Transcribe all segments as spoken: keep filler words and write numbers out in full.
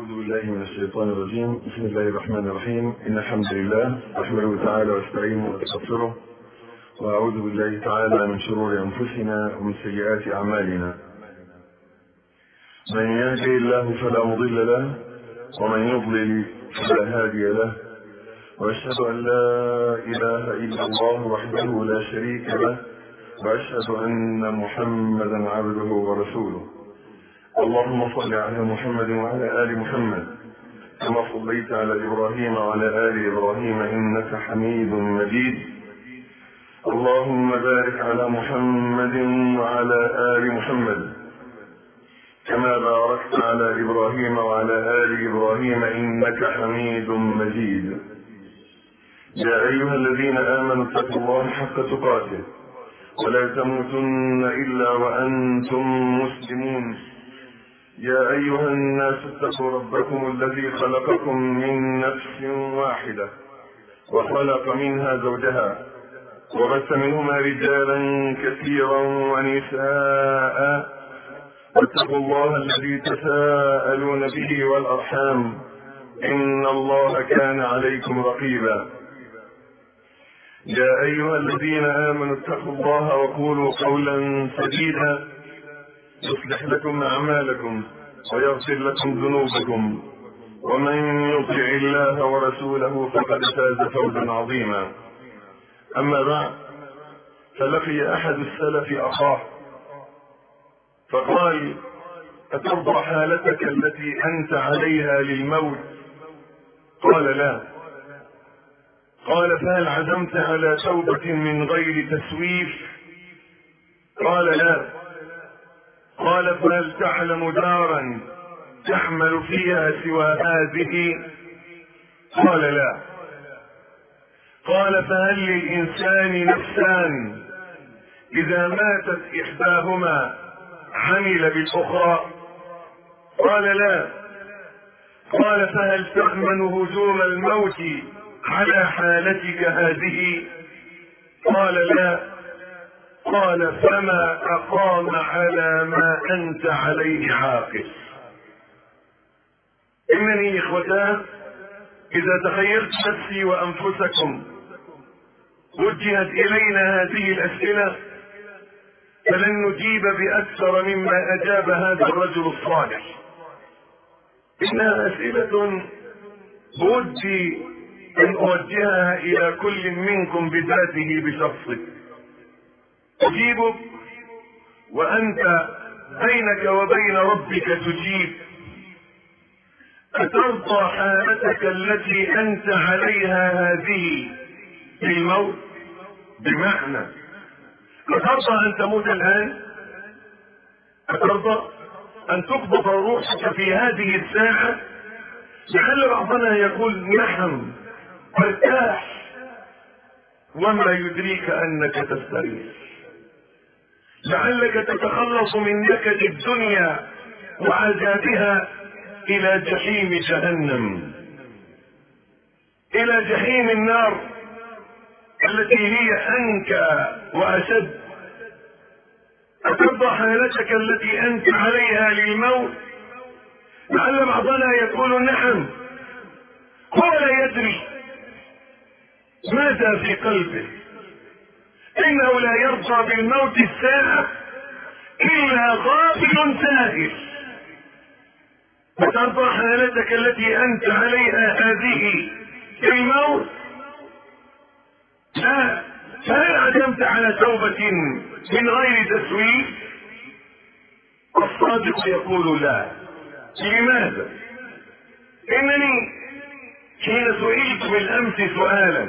بالله من الشيطان الرجيم. بسم الله الرحمن الرحيم. إن الحمد لله نحمده تعالى واستعينه ونستغفره، وأعوذ بالله تعالى من شرور أنفسنا ومن سيئات أعمالنا. من يهده الله فلا مضل له، ومن يضلل فلا هادي له، وأشهد أن لا إله إلا الله وحده لا شريك له، وأشهد أن محمدا عبده ورسوله. اللهم صل على محمد وعلى آل محمد كما صليت على إبراهيم وعلى آل إبراهيم إنك حميد مجيد. اللهم بارك على محمد وعلى آل محمد كما باركت على إبراهيم وعلى آل إبراهيم إنك حميد مجيد. يا أيها الذين آمنوا اتقوا الله حق تقاته ولا تموتن إلا وأنتم مسلمون. يا أيها الناس اتقوا ربكم الذي خلقكم من نفس واحدة وخلق منها زوجها وبث منهما رجالا كثيرا ونساء، واتقوا الله الذي تساءلون به والأرحام إن الله كان عليكم رقيبا. يا أيها الذين آمنوا اتقوا الله وقولوا قولا سديدا يصلح لكم أعمالكم ويغفر لكم ذنوبكم، ومن يطع الله ورسوله فقد فاز فوزا عظيما. أما بعد، فلقي أحد السلف أخاه فقال: أترضى حالتك التي أنت عليها للموت؟ قال: لا. قال: فهل عزمت على توبة من غير تسويف؟ قال: لا. قال: فهل تعلم دارا تعمل فيها سوى هذه؟ قال: لا. قال: فهل للإنسان نفسان إذا ماتت إحداهما عمل بالأخرى؟ قال: لا. قال: فهل تأمن هجوم الموت على حالتك هذه؟ قال: لا. قال: فما أقام على ما أنت عليه عاقل. إنني إخوتاه إذا تخيرت نفسي وأنفسكم وجهت إلينا هذه الأسئلة فلن نجيب بأكثر مما أجاب هذا الرجل الصالح. إنها أسئلة بودي أن أوجهها إلى كل منكم بذاته بشخصه. أجيبك وأنت بينك وبين ربك تجيب. أترضى حالتك التي أنت عليها هذه بالموت؟ بمعنى أترضى أن تموت الآن؟ أترضى أن تقبض روحك في هذه الساعة؟ لعل بعضنا يقول: نعم ارتاح، وما يدريك أنك تستريح. لعلك تتخلص من نكد الدنيا وعذابها إلى جحيم جهنم، إلى جحيم النار التي هي أنكى وأشد. أترضى حالتك التي أنت عليها للموت؟ لعل بعضنا يقول: نعم، هو لا يدري ماذا في قلبه. إنه لا يرضى بالموت الساعة إلا غافل ساهل. أترضى حالتك التي أنت عليها هذه الموت؟ لا. فهل عزمت على توبة من غير تسويف؟ الصادق يقول: لا. لماذا؟ إنني حين سئلت بالأمس سؤالا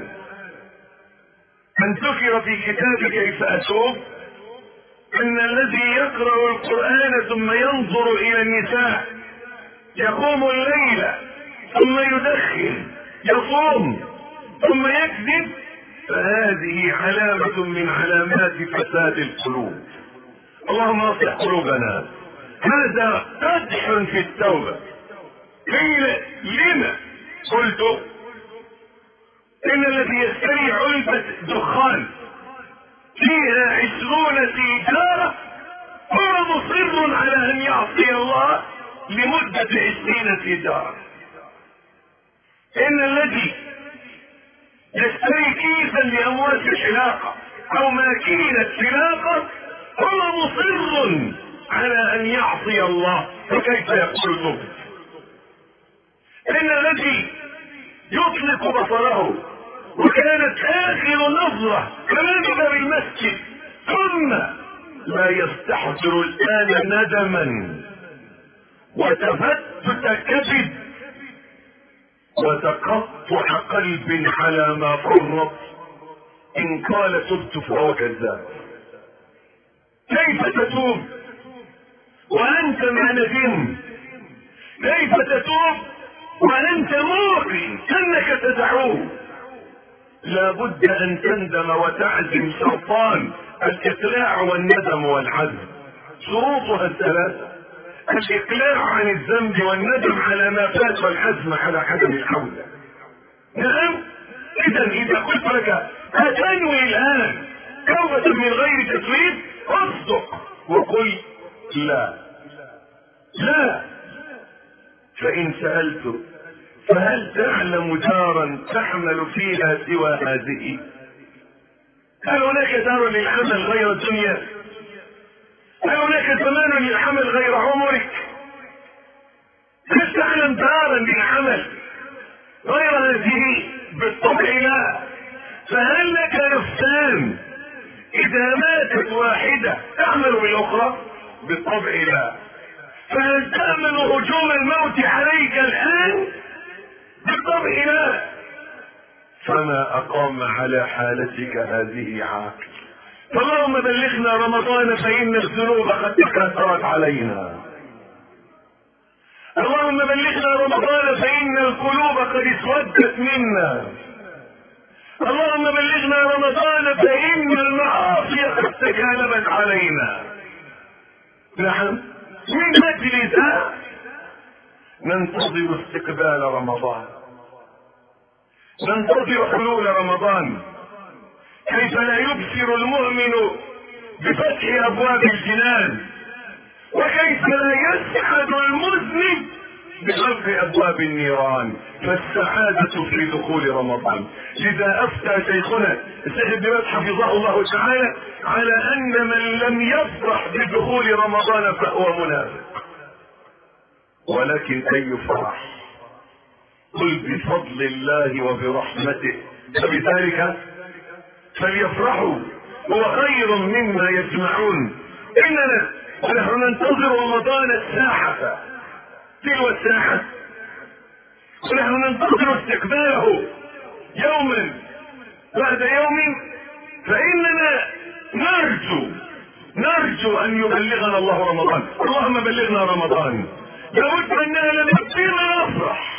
من ذكر في كتاب كيف أتوب أن الذي يقرأ القرآن ثم ينظر إلى النساء، يقوم الليل ثم يدخن، يصوم ثم يكذب، فهذه علامة من علامات فساد القلوب. اللهم اصلح قلوبنا. هذا قدح في التوبة. قيل: لما؟ قلت: إن الذي يشتري علبة دخان فيها عشرون سيجارة هو مصر على أن يعصي الله لمدة عشرين تجارة. إن الذي يشتري كيسا لأموال الحلاقة أو ماكينة حلاقة هو مصر على أن يعصي الله، فكيف يقول المبت؟ إن الذي يطلق بصره وكانت آخر نظرة أمام باب المسجد ثم لا يستحضر الآن ندما وتفتت كبد وتقطع قلب على ما فرط، إن قال تبت فهو كذاب. كيف تتوب وأنت ما ندمت؟ كيف تتوب وأنت موقن أنك تدعوه؟ لابد أن تندم وتعزم شرطان: الإقلاع والندم والعزم. شروطها الثلاثة: الإقلاع عن الذنب والندم على ما فات والعزم على عدم العودة. نعم، إذا إذا قلت لك هتنوي الآن توبة من غير تسويف، اصدق وقل لا لا. فإن سألت فهل تعلم دارا تحمل فيها سوى هذه؟ هل هناك دار للعمل غير الدنيا؟ هل هناك زمان للعمل غير عمرك؟ هل تعلم دارا للعمل غير هذه؟ بالطبع لا. فهل لك نفسان إذا ماتت واحدة تعمل بالأخرى؟ بالطبع لا. فهل تأمن هجوم الموت عليك الآن؟ بالطبع لا. فما أقام على حالتك هذه عاقل. فاللهم بلغنا رمضان فإن الذنوب قد تكاثرت علينا. اللهم بلغنا رمضان فإن القلوب قد اسودت منا. اللهم بلغنا رمضان فإن المعاصي قد تكالبت علينا. نعم، من أجل ذا ننتظر استقبال رمضان، ننتظر حلول رمضان. كيف لا يبصر المؤمن بفتح أبواب الجنان، وكيف لا يسعد المذنب بغلق أبواب النيران. فالسعادة في دخول رمضان. لذا أفتى شيخنا الشيخ ابن باز حفظه الله تعالى على أن من لم يفرح بدخول رمضان فهو منافق. ولكن أي فرح؟ قل بفضل الله وبرحمته فبذلك فليفرحوا هو خير مما يسمعون. إننا ونحن ننتظر رمضان الساعة تلو الساعة، ونحن ننتظر استقباله يوما بعد يوم. فإننا نرجو نرجو أن يبلغنا الله رمضان. اللهم بلغنا رمضان. لابد أننا بما نفرح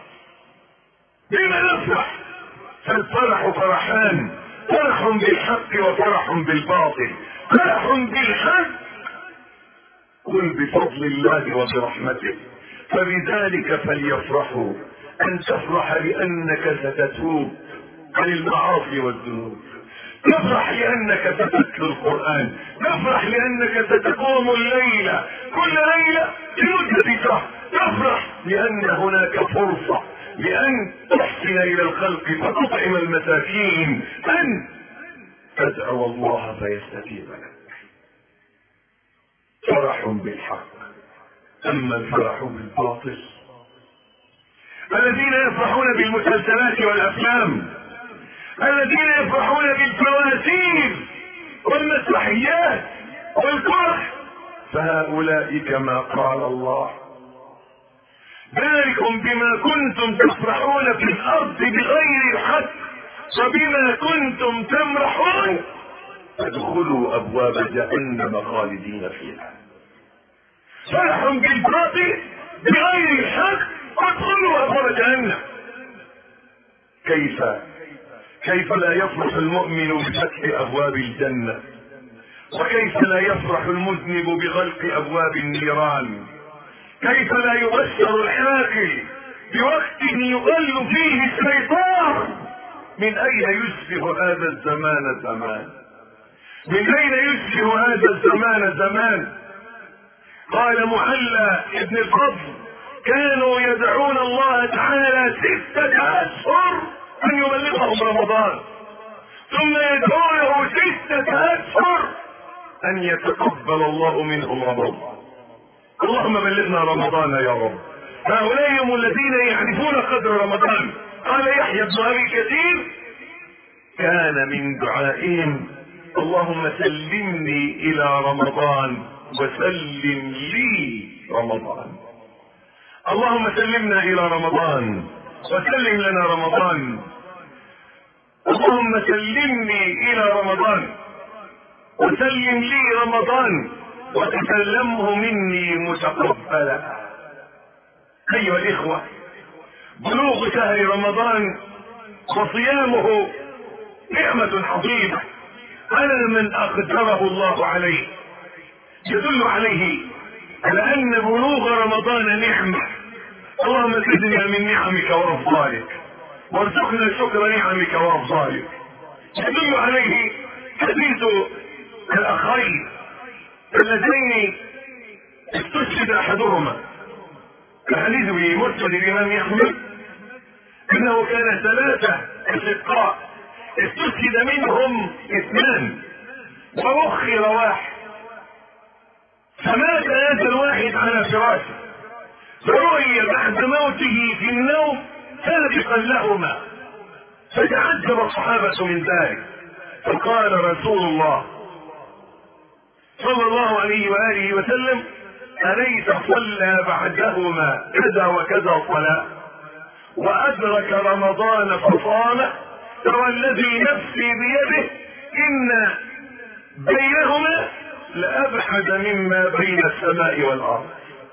بما نفرح. فالفرح فرحان: فرح بالحق وفرح بالباطل. فرح بالحق قل بفضل الله وبرحمته فبذلك فليفرحوا. أن تفرح لأنك ستتوب عن المعاصي والذنوب، تفرح لأنك ستتلو القرآن، تفرح لأنك ستقوم الليلة كل ليلة لمدة شهر، تفرح لأن هناك فرصة لأن تحسن إلى الخلق فتطعم المساكين، أن تدعو الله فيستجيب لك. فرح بالحق. أما الفرح بالباطل الذين يفرحون بالمسلسلات والأفلام، الذين يفرحون بالفوازير والمسرحيات والفرح، فهؤلاء كما قال الله: ذلكم بما كنتم تفرحون في الأرض بغير الحق وبما كنتم تمرحون فادخلوا أبواب جهنم خالدين فيها. فرح بالباطل بغير الحق ادخلوا أبواب جهنم. كيف كيف لا يفرح المؤمن بفتح أبواب الجنة؟ وكيف لا يفرح المذنب بغلق أبواب النيران؟ كيف لا يبشر العاقل بوقت يغل فيه الشيطان؟ من أين يشبه هذا الزمان زمان؟ من أين يشبه هذا الزمان زمان؟ قال معلى ابن الفضل كانوا يدعون الله تعالى ستة أشهر أن يبلغهم رمضان، ثم يدعونه ستة أشهر أن يتقبل الله منهم رمضان. اللهم بلغنا رمضان يا رب. هؤلاء هم الذين يعرفون قدر رمضان. قال يحيى بن أبي كثير كان من دعائهم اللهم سلمني إلى رمضان وسلم لي رمضان. اللهم سلمنا إلى رمضان وسلم لنا رمضان. اللهم سلمني إلى رمضان وسلم لي رمضان وتسلمه مني متقبلا. أيها الإخوة، بلوغ شهر رمضان وصيامه نعمة عظيمة على من أقدره الله عليه، يدل عليه على أن بلوغ رمضان نعمة. اللهم زدنا من نعمك وأفضالك وارزقنا شكر نعمك وأفضالك. يدل عليه حديث الأخين اللذين استشهد أحدهما، الحديث بمسند الإمام أحمد أنه كان ثلاثة أشقاء استشهد منهم اثنان وأخر واحد، فمات هذا الواحد على فراشه، فرؤي بعد موته في النوم سابقا لهما، فتعجب الصحابة من ذلك، فقال رسول الله صلى الله عليه وآله وسلم أليس صلى بعدهما كذا وكذا صلاة وأدرك رمضان فصامه؟ والذي نفسي بيده إن بينهما لأبعد مما بين السماء والأرض.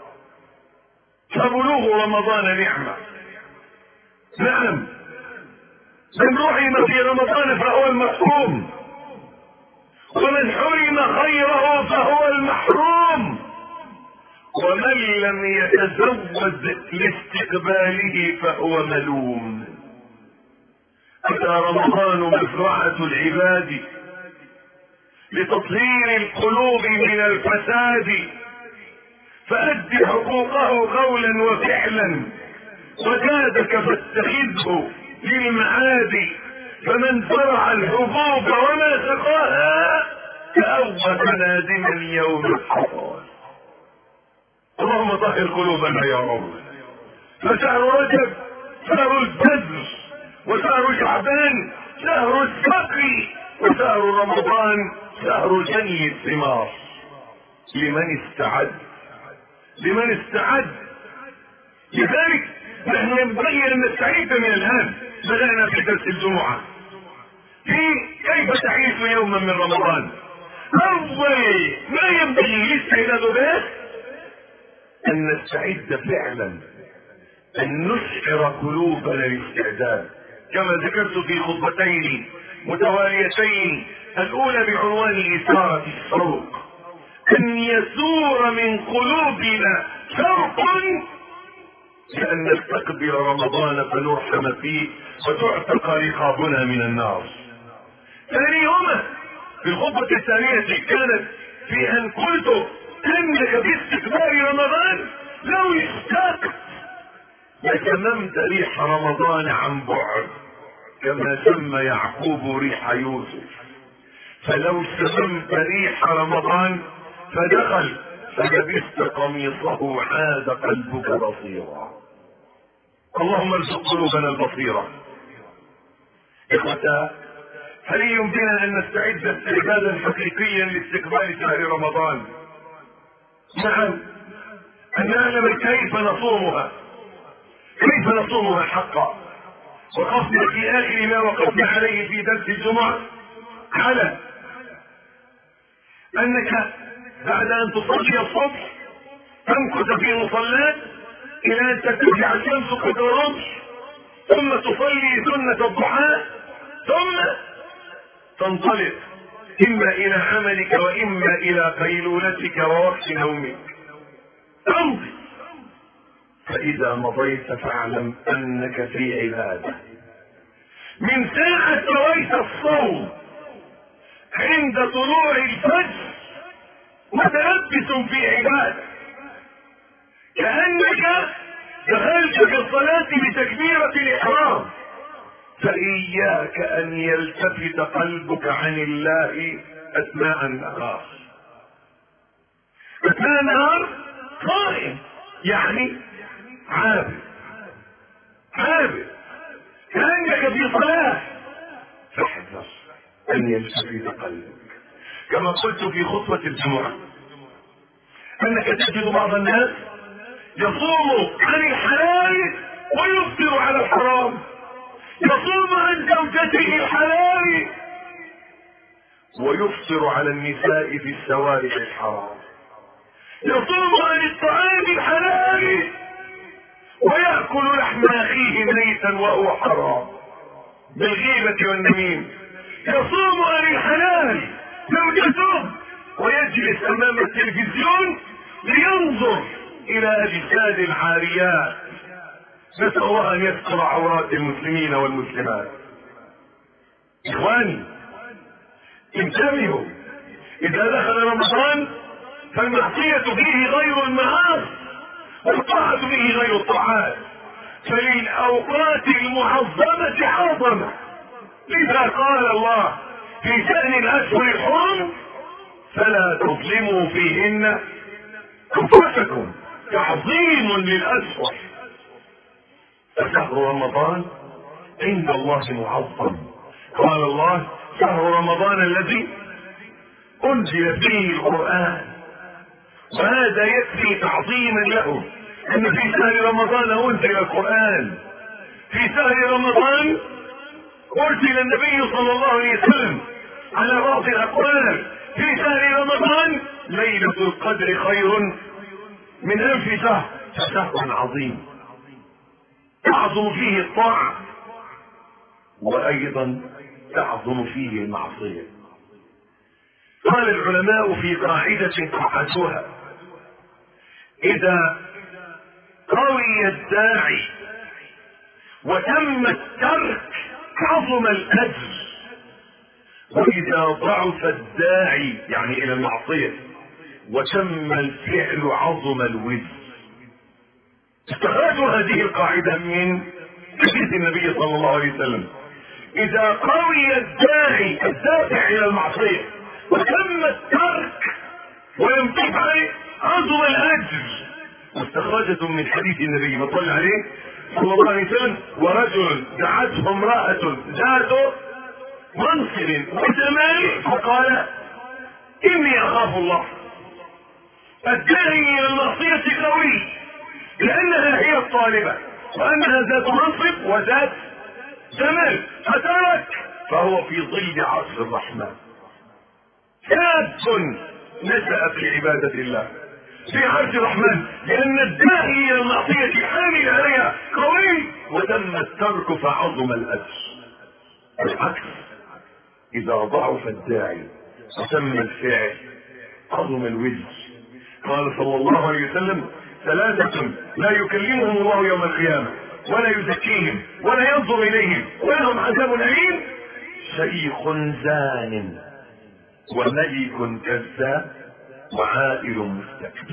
فبلوغ رمضان نعمة. نعم، من رحم في رمضان فهو المحروم، ومن حرم خيره فهو المحروم، ومن لم يتزود لاستقباله فهو ملوم. أتى رمضان مزرعة العباد لتطهير القلوب من الفساد، فأد حقوقه قولا وفعلا، وجادك فاتخذه للمعاد، فمن زرع الحبوب وما سقاها كأول نادما يوم الحصاد. اللهم طهر قلوبنا يا رب. فشهر رجب شهر البذر، وشهر شعبان شهر السقي، وشهر رمضان شهر جني الثمار. لمن استعد لمن استعد لذلك نحن ينبغي ان نستعد من الان. بدأنا في درس الجمعة في كيف تعيش يوما من رمضان. اول ما ينبغي الاستعداد به ان نستعد فعلا، ان نشعر قلوبنا الاستعداد، كما ذكرت في خطبتين متواليتين، الاولى بعنوان اثارة الشوق، ان يثور من قلوبنا شوق لان نستقبل رمضان فنرحم فيه وتعتق رقابنا من النار. ثانيهما في الخطبة الثانية كانت في ان قلت انك باستقبال رمضان لو اشتقت لشممت ريح رمضان عن بعد، كما سمى يعقوب ريح يوسف. فلو شممت ريح رمضان فدخل فلبست قميصه عاد قلبك بصيرا. اللهم ارزق قلوبنا البصيرة. إخوتا، هل يمكننا أن نستعد استعدادا حقيقيا لاستقبال شهر رمضان؟ نعم، أن نعلم كيف نصومها، كيف نصومها حقا. وقفنا في آخر ما وقفنا عليه في درس الجمعة على أنك بعد أن تصلي الصبح تمكث في مصلات إلى أن ترتفع الشمس قدر رمح، ثم تصلي سنة الضحى، ثم تنطلق إما إلى عملك وإما إلى قيلولتك ووقت نومك. تمضي، فإذا مضيت فاعلم أنك في عبادة. من ساعة رويت الصوم عند طلوع الفجر متلبس في عبادة، كأنك دخلت في الصلاة بتكبيرة الإحرام. فإياك أن يلتفت قلبك عن الله أثناء النهار. أثناء النهار قائم، يعني عابد عابد كأنك في صلاة، فاحذر أن يلتفت قلبك. كما قلت في خطبة الجمعة أنك تجد بعض الناس يصوم عن الحلال ويفطر على الحرام، يصوم عن زوجته الحلال ويفطر على النساء في السوارح الحرام، يصوم عن الطعام الحلال ويأكل لحم أخيه ميتا وهو حرام بالغيبة والنميم، يصوم عن الحلال زوجته ويجلس أمام التلفزيون لينظر إلى أجساد العاريات. نسأل الله أن يستر عورات المسلمين والمسلمات. إخواني انتبهوا، إذا دخل رمضان فالمعصية فيه غير المعاصي والطاعة فيه غير الطاعات، فللأوقات المعظمة عظمة. لذا قال الله في شأن الأشهر الحرم فلا تظلموا فيهن أنفسكم، تعظيم للأشهر. فشهر رمضان عند الله معظم. قال الله شهر رمضان الذي أنزل فيه القرآن، وهذا يكفي تعظيما له أن في شهر رمضان أنزل القرآن، في شهر رمضان أرسل النبي صلى الله عليه وسلم على بعض الأقوال، في شهر رمضان ليلة القدر خير من ألف شهر، فشهر عظيم تعظم فيه الطاعة وأيضا تعظم فيه المعصية. قال العلماء في قاعدة قعدوها: إذا قوي الداعي وتم الترك عظم الأجر، وإذا ضعف الداعي يعني إلى المعصية وتم الفعل عظم الوزر. استخرجوا هذه القاعدة من حديث النبي صلى الله عليه وسلم: إذا قوي الداعي الدافع إلى المعصية وتم الترك ولم تفعل عظم الأجر. واستخرجتم من حديث النبي ما صلى عليه صلى الله عليه وسلم: ورجل دعته امرأة ذات منصب وجمال فقال إني أخاف الله. الداعي إلى المعصية قوي لأنها هي الطالبة وأنها ذات منصب وذات جمال، فترك فهو في ظل عرش الرحمن. شاب نشأ في عبادة الله في عرش الرحمن، لأن الداعي إلى المعصية حامل عليها قوي وتم الترك فعظم الأجر. العكس، إذا ضعف الداعي وتم الفعل عظم الوزر. قال صلى الله عليه وسلم: ثلاثة لا يكلمهم الله يوم القيامة ولا يزكيهم ولا ينظر إليهم ولهم عذاب أليم: شيخ زان وملك كذاب وعائل مستكبر.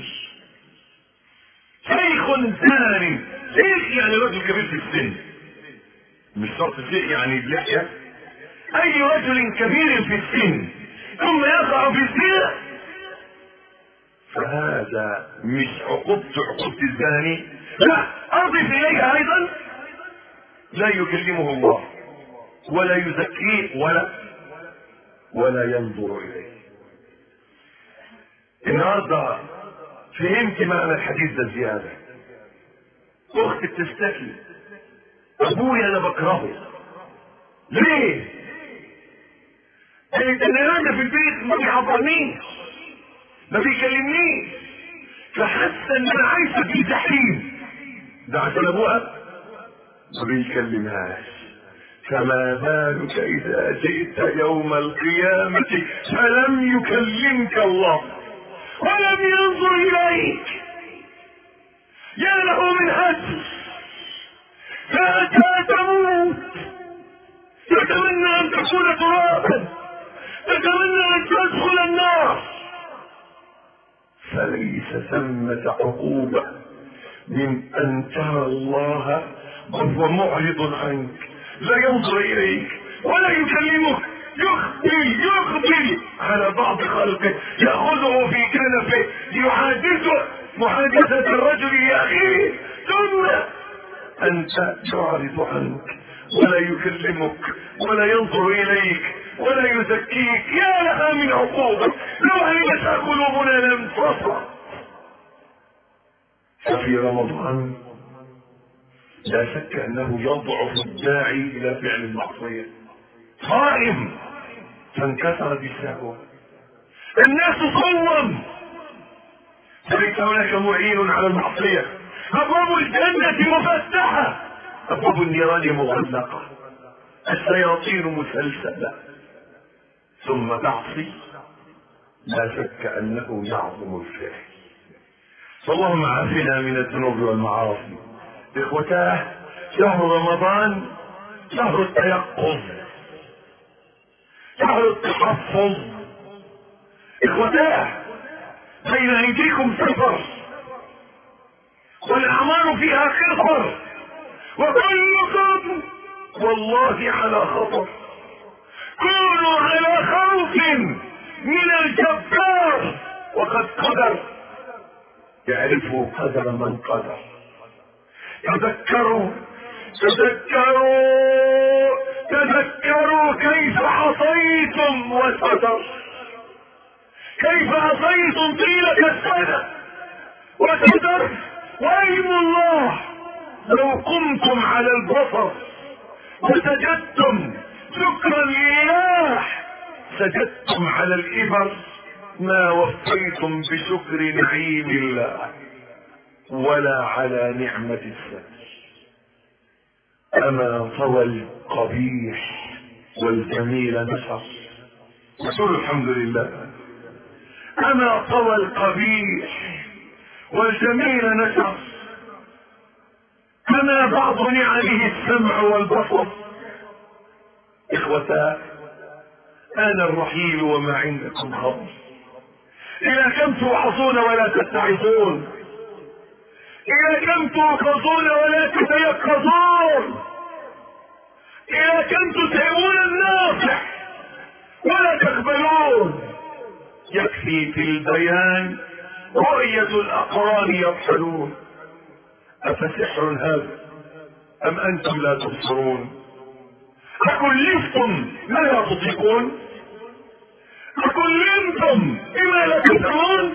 شيخ زان، شيخ يعني رجل كبير في السن، مش شرط شيء يعني اللحية، أي رجل كبير في السن ثم يقع في الزنا، فهذا مش عقوبته عقوبة الزاني، لا، أضف إليها أيضا لا يكلمه الله ولا يزكيه ولا ولا ينظر إليه. النهارده فهمت معنى الحديث ده زيادة. أختي بتشتكي: أبويا أنا بكرهه. ليه؟ قالت: أنا قاعدة في البيت ما بيعبرنيش ما بيكلمنيش، فحاسة إن أنا عايشة في جحيم. ده عشان أبوها ما بيكلمهاش. فما بالك إذا جئت يوم القيامة فلم يكلمك الله ولم ينظر إليك؟ يا له من هجر، فأتى تموت تتمنى أن تكون ترابا، تتمنى أن تدخل النار، فليس ثمة عقوبة من أن ترى الله وهو معرض عنك، لا ينظر إليك ولا يكلمك، يخبي يخبي على بعض خلقه، يأخذه في كنفه يحادثه محادثة الرجل لأخيه، ثم أنت تعرض عنك ولا يكلمك ولا ينظر إليك ولا يزكيك. يا لها من عقوبة، لو هلكت قلوبنا لم تصل. ففي رمضان لا شك أنه يضعف الداعي إلى فعل المعصية. صائم فانكسرت الشهوة، الناس صوم فليس هناك معين على المعصية، أبواب الجنة مفتحة، أبواب النيران مغلقة، الشياطين مسلسلة، ثم تعصي لا شك أنه يعظم الفعل. فاللهم عافنا من الذنوب والمعاصي. إخوتاه، شهر رمضان شهر التيقظ، شهر التحفظ. إخوتاه، بين أيديكم سفر والأعمال فيها خطر، وكلكم والله على خطر. كونوا على خوف من الجبار، وقد قدر، يعرفوا قدر من قدر. تذكروا تذكروا تذكروا كيف عصيتم وستر، كيف عصيتم طيلة السنة وستر، وأيم الله لو قمتم على البصر وسجدتم شكرا لله، سجدتم على الإبر، ما وفيتم بشكر نعيم الله ولا على نعمة الستر. أما طوى القبيح والجميل نشر، وقل الحمد لله. أما طوى القبيح والجميل نشر، أما بعض نعمه السمع والبصر. إخوتا، أنا الرحيل وما عندكم خبر. إلى كم توعظون ولا تتعظون؟ إلى كم توقظون ولا تتيقظون؟ إلى كم تتعبون الناصح ولا تقبلون؟ يكفي في البيان رؤية الأقران يرحلون. أفسحر هذا أم أنتم لا تبصرون؟ أكلفتم ما لا تطيقون؟ أكلمتم بما لا تفعلون؟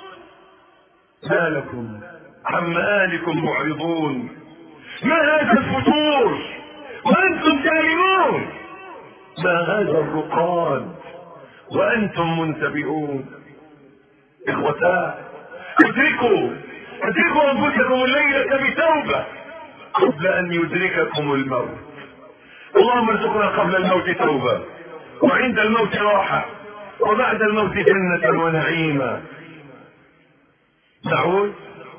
ما لكم عن مآلكم معرضون؟ ما هذا الفتور وأنتم سالمون؟ ما هذا الرقاد وأنتم منتبهون؟ إخوتاه، ادركوا ادركوا أنفسكم الليلة بتوبة قبل أن يدرككم الموت. اللهم ارزقنا قبل الموت توبة، وعند الموت راحة، وبعد الموت جنة ونعيما. نعود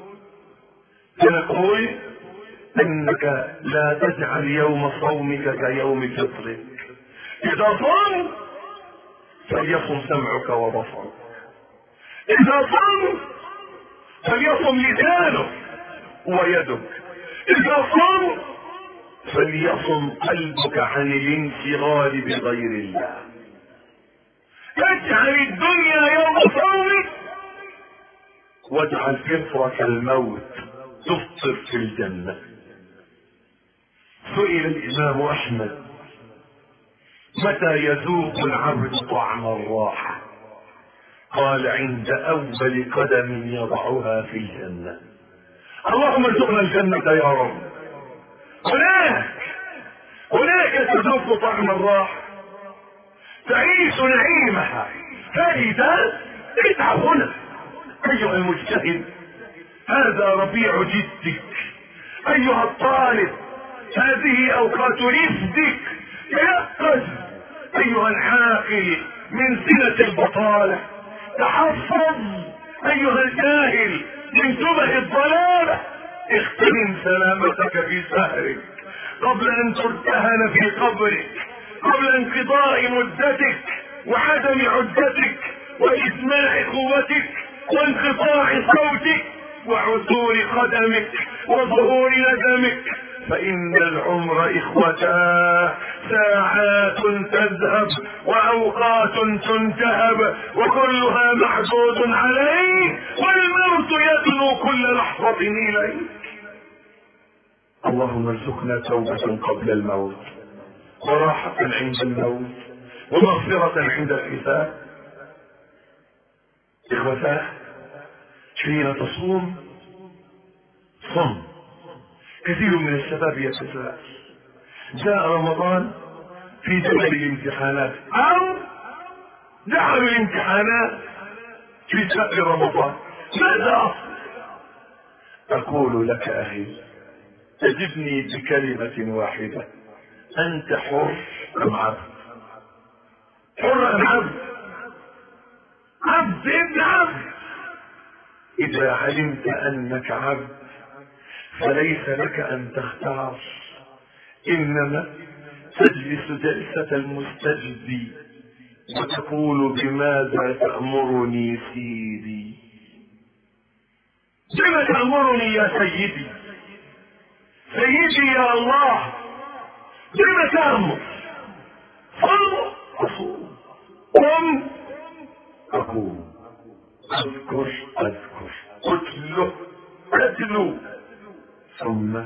فنقول انك لا تجعل يوم صومك كيوم فطرك. اذا صام فليصم سمعك وبصرك، اذا صام فليصم لسانك ويدك، اذا صام فليصم قلبك عن الانشغال بغير الله. اجعل الدنيا يوم صومك، واجعل فطرك الموت تفطر في الجنة. سئل الإمام أحمد: متى يذوق العبد طعم الراحة؟ قال: عند أول قدم يضعها في الجنة. اللهم ارزقنا الجنة يا رب. هناك هناك تذوق طعم الراحة، تعيش نعيمها، فإذا اتعب هنا أيها المجتهد، هذا ربيع جدك. أيها الطالب، هذه أوقات رفدك، تيقظ. أيها العاقل من سنة البطالة، تحفظ. أيها الجاهل من شبه الضلالة، اغتنم سلامتك في سهرك قبل أن ترتهن في قبرك، قبل انقضاء مدتك وعدم عدتك وإسماع قوتك وانقطاع صوتك وعثور قدمك وظهور ندمك، فإن العمر إخوتاه ساعات تذهب وأوقات تنتهب وكلها محدود عليه، والموت يدنو كل لحظة إليه. اللهم ارزقنا توبة قبل الموت، وراحة عند الموت، ومغفرة عند الحساب. إخوتاه، حين تصوم صم. كثير من الشباب يتساءل: جاء رمضان في دخل الامتحانات أو دخل الامتحانات في شهر رمضان، ماذا أصل؟ أقول لك أخي، تجبني بكلمة واحدة: أنت حر أم عبد؟ حر أم عبد؟ عبد ابن عبد. إذا علمت أنك عبد فليس لك أن تختار، إنما تجلس جلسة المستجدي وتقول: بماذا تأمرني سيدي؟ بما تأمرني يا سيدي؟ سيدي يا الله، بما تأمر؟ صوم أصوم، قم أقوم، أذكر أذكر، أتلو أتلو. ثم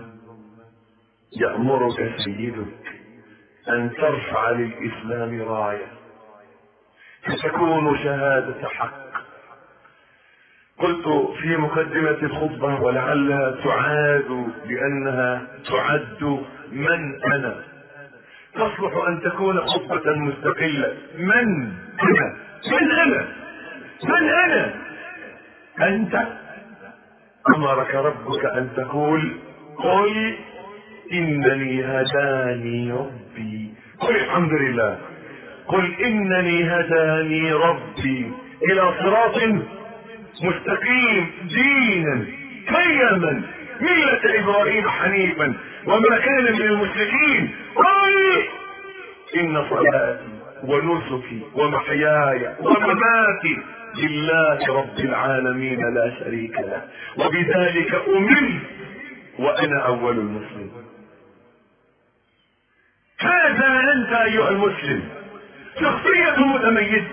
يأمرك سيدك أن ترفع للإسلام راية فتكون شهادة حق. قلت في مقدمة الخطبة ولعلها تعاد لأنها تعد: من أنا؟ تصلح أن تكون خطبة مستقلة. من أنا؟ من أنا؟ من أنا؟ أنت أمرك ربك أن تقول: قل إنني هداني ربي. قل الحمد لله. قل إنني هداني ربي إلى صراط مستقيم دينا قيما ملة إبراهيم حنيفا وما كان من المشركين. قل إن صلاتي ونسكي ومحياي ومماتي لله رب العالمين لا شريك له وبذلك أمرت وأنا أول المسلمين. هذا أنت أيها المسلم، شخصية متميزة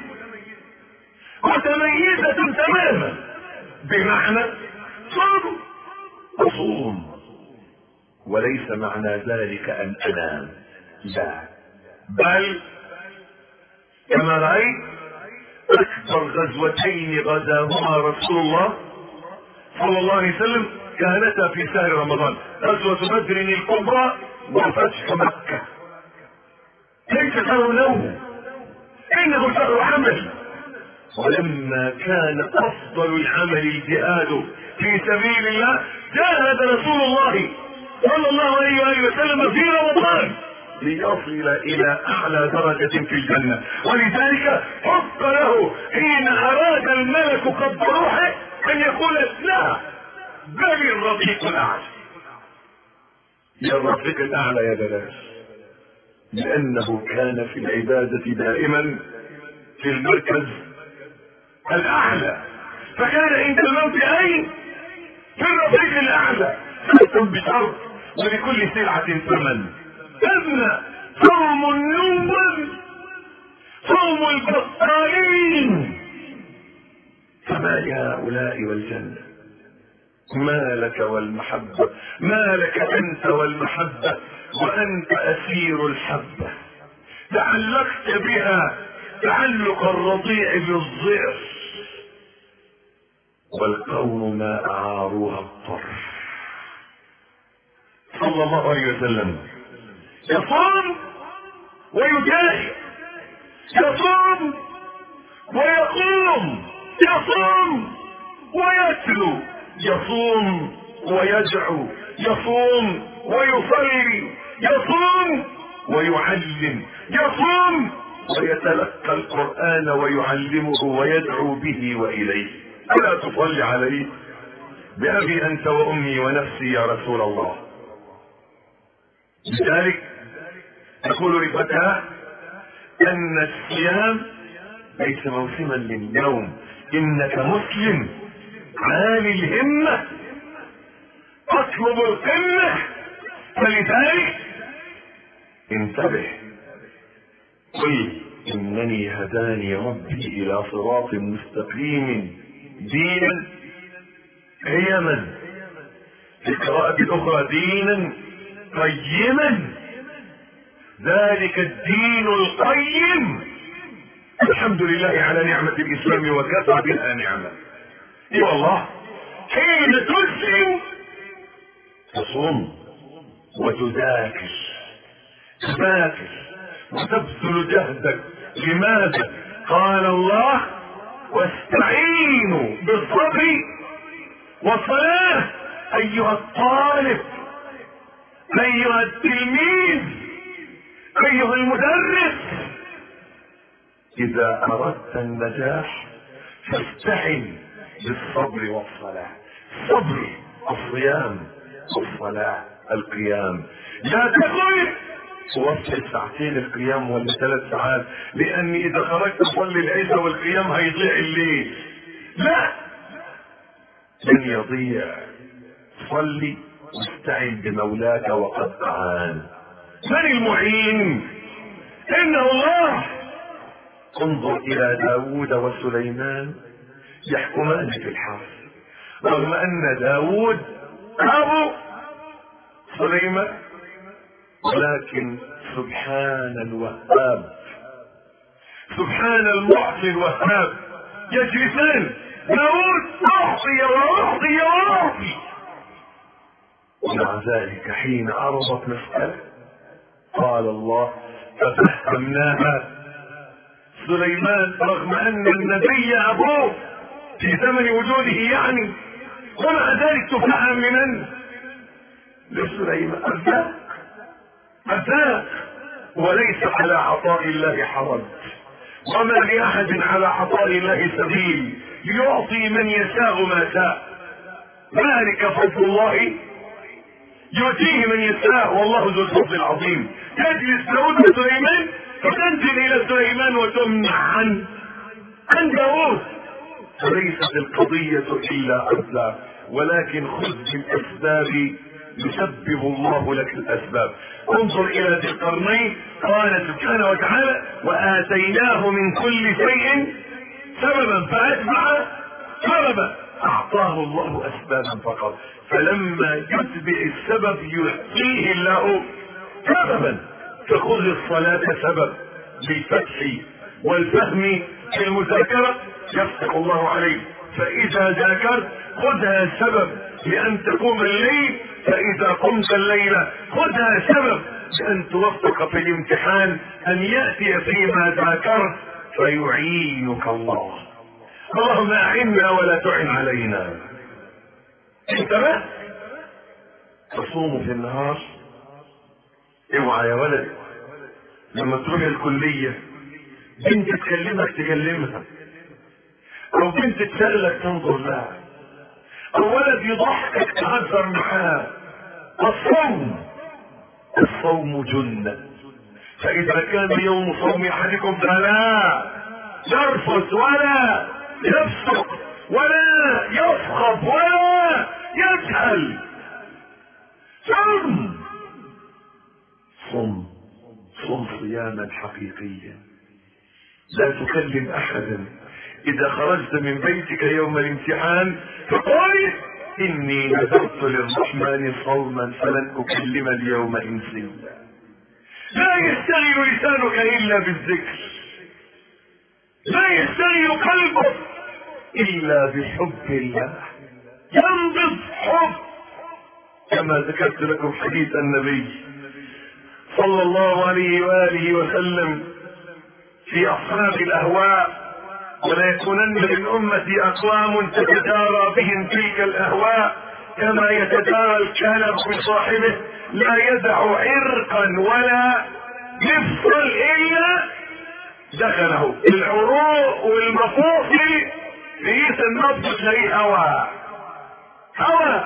متميزة تماما، بمعنى صوم أصوم، وليس معنى ذلك أن أنام، لا، بل كما رأيت أكبر غزوتين غزاهما رسول الله صلى الله عليه وسلم كانتا في شهر رمضان: غزوة بدر الكبرى وفتح مكة. ليس شهر نوم، إنه شهر عمل. ولما كان أفضل العمل الجهاد في سبيل الله جاهد رسول الله صلى الله عليه وآله وسلم في رمضان ليصل إلى أعلى درجة في الجنة. ولذلك حق له حين أراد الملك قبض روحه أن يقول: لا، بل الرفيق الأعلى. يا الرفيق الأعلى يا بلاش، لأنه كان في العبادة دائما في المركز الأعلى، فكان عند الموت أين؟ في الرفيق الأعلى. فأتم بشرط: ولكل سلعة ثمن. أما صوم النوم، صوم البطالين، فما لهؤلاء والجنة؟ ما لك والمحبة، ما لك أنت والمحبة وأنت أسير الحبة، تعلقت بها تعلق الرضيع بالظئر، والقوم ما أعاروها الطرف. صلى الله عليه وسلم يصوم ويجاهد، يصوم ويقوم، يصوم ويتلو، يصوم ويدعو، يصوم ويصلي، يصوم ويعلم، يصوم ويتلقى القرآن ويعلمه ويدعو به وإليه. ألا تصلي عليه؟ بأبي أنت وأمي ونفسي يا رسول الله. لذلك نقول لفتاه أن الصيام ليس موسما للنوم. إنك مسلم عالي الهمة يطلب القمة. فلذلك انتبه. قل انني هداني ربي الى صراط مستقيم دينا قيما، في القراءة الاخرى دينا قيما، ذلك الدين القيم. الحمد لله على نعمة الاسلام وكفى بها نعمة. اي والله حين تسلم تصوم وتذاكر تذاكر وتبذل جهدك. لماذا؟ قال الله واستعينوا بالصبر والصلاة. ايها الطالب، ايها التلميذ، ايها المدرس، اذا اردت النجاح فاستعن بالصبر والصلاة. الصبر الصيام، والصلاة القيام. لا تقل توفي ساعتين القيام ولا ثلاث ساعات، لاني اذا خرجت اصلي العشاء والقيام هيضيع الليل. لا، لن يضيع. صلي واستعن بمولاك وقد أعان. من المعين؟ إنه الله. انظر إلى داود وسليمان يحكمان في الحرث، رغم أن داود أبو سليمان، ولكن سبحان الوهاب، سبحان المعطي الوهاب، يجلسان داود أعطي وأعطي وأعطي، ومع ذلك حين عرضت مسألة قال الله ففهمناها سليمان، رغم أن النبي أبوه في زمن وجوده يعني، ومع ذلك تفهم من لسليمان. أرزاق أرزاق، وليس على عطاء الله حرج، وما لأحد على عطاء الله سبيل، يعطي من يشاء ما شاء، ذلك فضل الله يؤتيه من يشاء، والله ذو الفضل العظيم. يجلس داود وسليمان فتنزل الى سليمان وتمنع عن عن داود. فليست القضية الا اسباب، ولكن خذ بالاسباب يسبب الله لك الاسباب. انظر الى ذي القرنين، قال سبحانه وتعالى واتيناه من كل شيء سببا فاتبع سببا، اعطاه الله اسبابا فقط، فلما يتبع السبب يعطيه الله سببا. فخذ الصلاة سبب بالفتح والفهم في المذاكرة يفتح الله عليك، فاذا ذاكرت خذها سبب لان تقوم الليل، فاذا قمت الليل خذها سبب لان توفق في الامتحان ان يأتي فيما ذاكرت فيعينك الله. اللهم اعنا ولا تعن علينا. انتبه، تصوم في النهار. اوعى يا ولد لما تروح الكلية بنت تكلمك تكلمها، او بنت تسألك تنظر لها، او ولد يضحكك تهزر معاه. الصوم الصوم جنة، فاذا كان يوم صوم احدكم فلا يرفث ولا يفسق ولا يصخب ولا يجهل. صم صم صم صياما حقيقيا. لا تكلم احدا. اذا خرجت من بيتك يوم الامتحان فقل اني نذرت للرحمن صوما فلن اكلم اليوم انسيا. لا يشتغل لسانك الا بالذكر، لا يشتغل قلبك الا بحب الله. ينبض حب، كما ذكرت لكم حديث النبي صلى الله عليه وآله وسلم في أصحاب الأهواء، ولا يكونن من أمتي أقوام تتدارى بهم تلك الأهواء كما يتدارى الكلب بصاحبه، لا يدع عرقا ولا مفصل إلا دخله. العروق والمفاصل ليس النبض تلاقيه هوا هوا.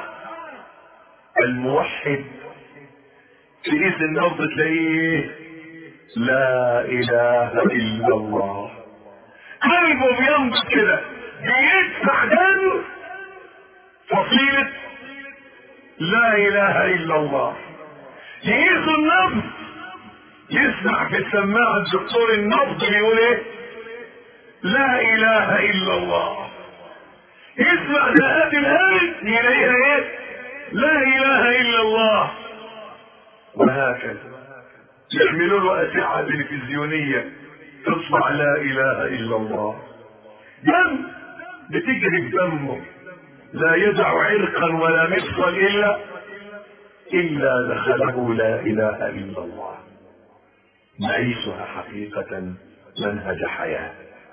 الموحد تقيس النبض تلاقيه لا اله الا الله. قلبه بينبض كده، بيدفع دم فصيلة لا اله الا الله. يقيس النبض، يسمع في السماعه الدكتور النبض بيقول ايه؟ لا اله الا الله. يسمع دقات القلب يلاقيها ايه؟ لا اله الا الله. وهكذا يعملوا له اشعه تلفزيونيه تطلع لا اله الا الله. دم بتجري في دمه لا يدع عرقا ولا مفصل الا الا دخله لا اله الا الله. نعيشها حقيقه منهج حياه.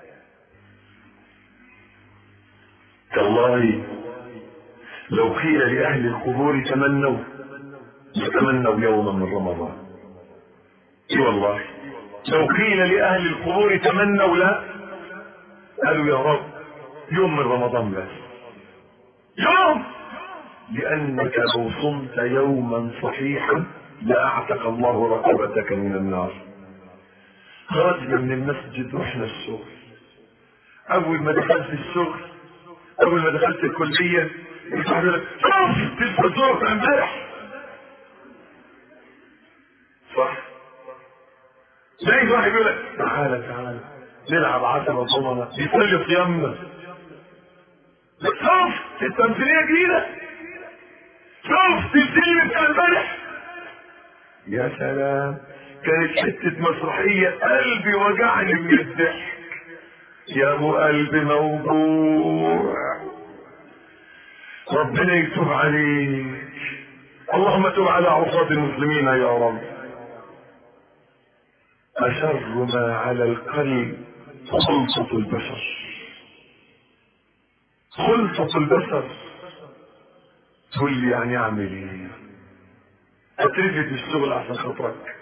تالله لو قيل لاهل القبور تمنوا يتمنوا يوما من رمضان. اي والله لو قيل لاهل القبور تمنوا لا قالوا يا رب يوم من رمضان بس، يوم، لانك لو صمت يوما صحيحا لاعتق الله رقبتك من النار. خرجنا من المسجد واحنا الشغل، اول ما دخلت الشغل اول ما دخلت الكليه يقول لك شوف الفطور امبارح، صح؟ تلاقي واحد يقول لك تعالى تعالى نلعب عشرة ضمنة يصلي صيامنا. شوف التمثيلية جديدة، شوف الفيلم بتاع امبارح. يا سلام، كانت حتة مسرحية قلبي وجعني من الضحك. يا ابو قلبي موجوع، ربنا يتوب عليك. اللهم تب على عصاة المسلمين يا رب. أشر ما على القلب خلطة البشر، خلطة البشر. تقول لي يعني اعمل ايه؟ اترفد الشغل عشان خاطرك؟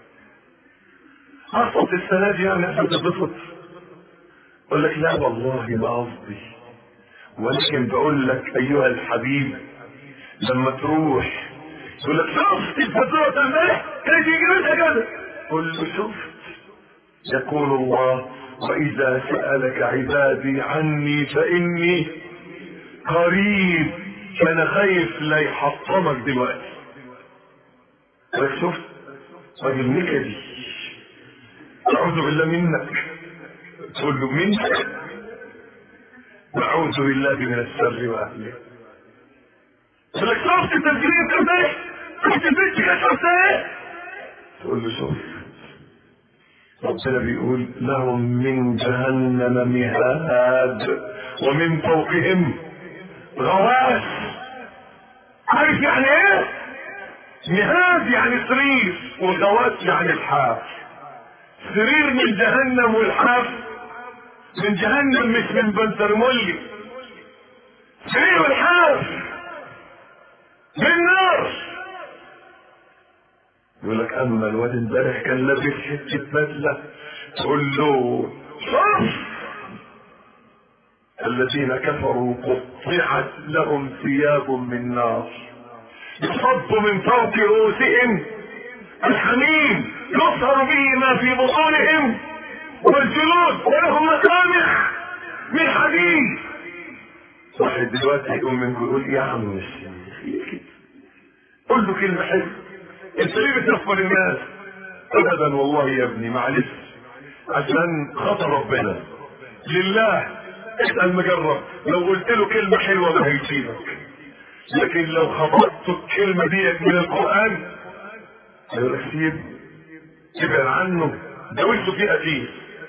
اقصد السنة دي يعني عشان تتبسط؟ اقول لك لا والله ما قصدي، ولكن بقول لك ايها الحبيب لما تروح يقول لك شفت الفاتورة امبارح كانت يجي منها كذا، قل له شفت. يقول الله واذا سألك عبادي عني فاني قريب. فانا خايف لا يحطمك دلوقتي. قال لك شفت راجل نكدي، اعوذ بالله منك. تقول له منك؟ اعوذ بالله من الشر واهله. يقول لك شفت التسجيل بتاع امبارح؟ شفت البنت كده شفت ايه؟ تقول له شوف ربنا بيقول لهم من جهنم مهاد ومن فوقهم غواش. عارف يعني ايه؟ مهاد يعني سرير، وغواش يعني الحاف. سرير من جهنم والحاف من جهنم مش من بنترمولي. سرير والحاف من نار. يقول لك اما الواد امبارح كان لابس حته بدله، تقول له شوف الذين كفروا قطعت لهم ثياب من نار يصب من فوق رؤوسهم الحميم يصهر به ما في بطونهم والجلود ولهم مقامع من حديد. واحد دلوقتي يقوم من يقول يا عم الشيخ قول له كلمه حلوه، انت ليه بتغفر الناس؟ ابدا والله يا ابني معلش عشان خاطر ربنا لله. اسال مجرب، لو قلت له كلمه حلوه ما هيسيبك، لكن لو خبطت الكلمه ديت من القران هيقول لك سيب ابعد عنه، ده وشه فيه قتيل.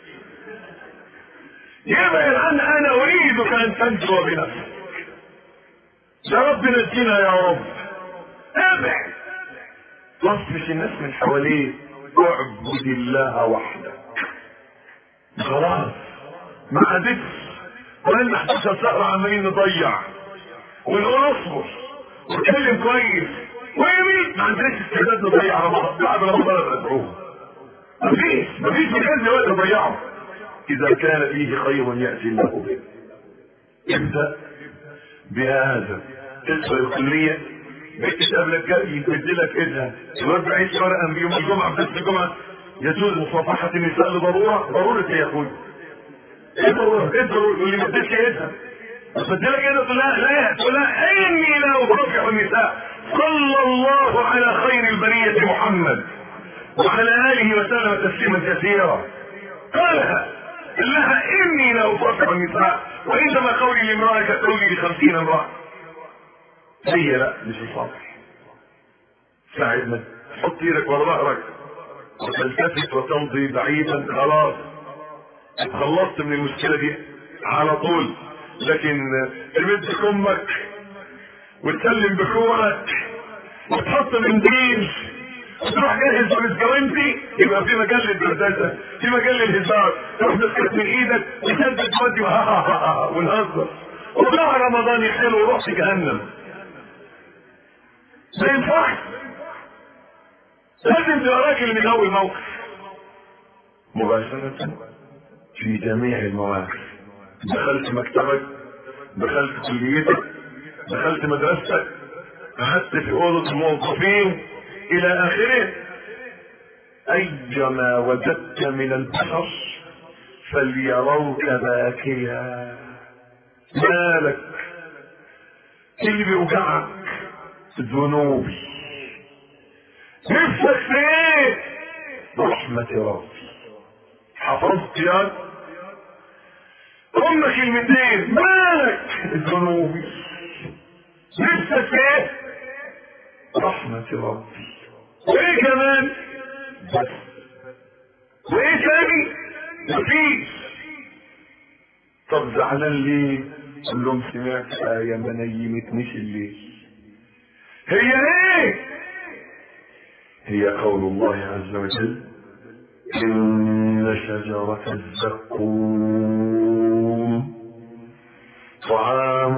يبعد عنه، انا اريدك ان تنجو بنفسك. يا رب نجينا يا رب. ابعد، تصفش الناس من حواليه، اعبد الله وحدك. خلاص ما عادتش، ولما احداشر شهر عمالين نضيع ونقول اصبر واتكلم كويس ويمين، ما عندناش استعداد نضيع رمضان بعد رمضان ادعوه. مفيش مفيش مكان دلوقتي نضيعه. اذا كان فيه خير ياتي الله به. ابدا بهذا. تدخل الكليه بقيت تقابلك جاي يبدلك ايدها، الواد بعيد ورقه بيوم الجمعه بس الجمعه يجوز مصافحه النساء لضروره. ضروره ايه يا اخوي؟ ايه ضروره؟ ايه ضروره؟ يقول لي ما اديتش ايدها، بس اديلك ايدها. تقول لها لا، تقول لها اني لا اصافح النساء صلى الله على خير البرية محمد وعلى آله وسلم تسليما كثيرا. قالها قال لها إني لا أفرق النساء وإنما قولي لامرأة كقولي لخمسين امرأة. هي لا مش صالح. ساعدنا تحط ايدك ورا ظهرك وتلتفت وتمضي بعيدا، خلاص اتخلصت من المشكلة دي على طول. لكن تمد كمك وتسلم بكورك وتحط منديل وتروح جاهز بالجوانتي، يبقى في مجال للبرداسة، في مجال للهزار، تروح تسكت من ايدك وتسدد جوانتي ونهزر وضع رمضان يحلو وروح في جهنم. ما ينفعش. لازم تبقى راجل من اول موقف مباشرة في جميع المواقف. دخلت مكتبك، دخلت كليتك، دخلت مدرستك، قعدت في اوضه الموظفين الى اخره، ايما وجدت من البشر فليروك باكيا. مالك؟ اللي بيوجعك ذنوبي، نفسك في ايه؟ رحمة ربي. حفظت يا هم كلمتين، مالك؟ ذنوبي. نفسك في ايه؟ رحمة ربي. وايه كمان؟ بس. وايه تاني؟ مفيش. طب زعلان ليه؟ قل لهم سمعت آية ما نيمتنيش الليل. هي ايه؟ هي قول الله عز وجل إن شجرة الزقوم طعام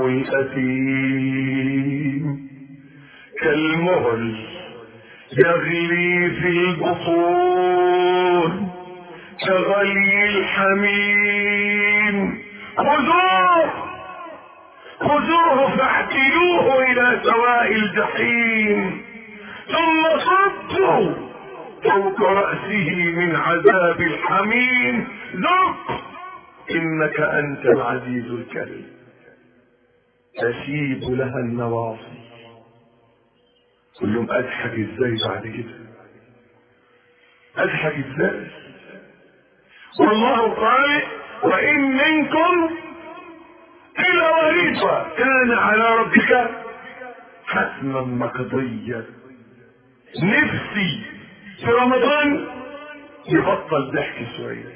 الأثيم كالمهل يغلي في البطون كغلي الحميم خذوه خذوه فاعتلوه إلى سواء الجحيم ثم صبوا فوق رأسه من عذاب الحميم ذق إنك أنت العزيز الكريم. تشيب لها النواصي. كلهم أضحك إزاي بعد كده؟ أضحك إزاي؟ والله قال وإن منكم إلا واردها كان على ربك حتما مقضيا. نفسي في رمضان نبطل ضحك شوية،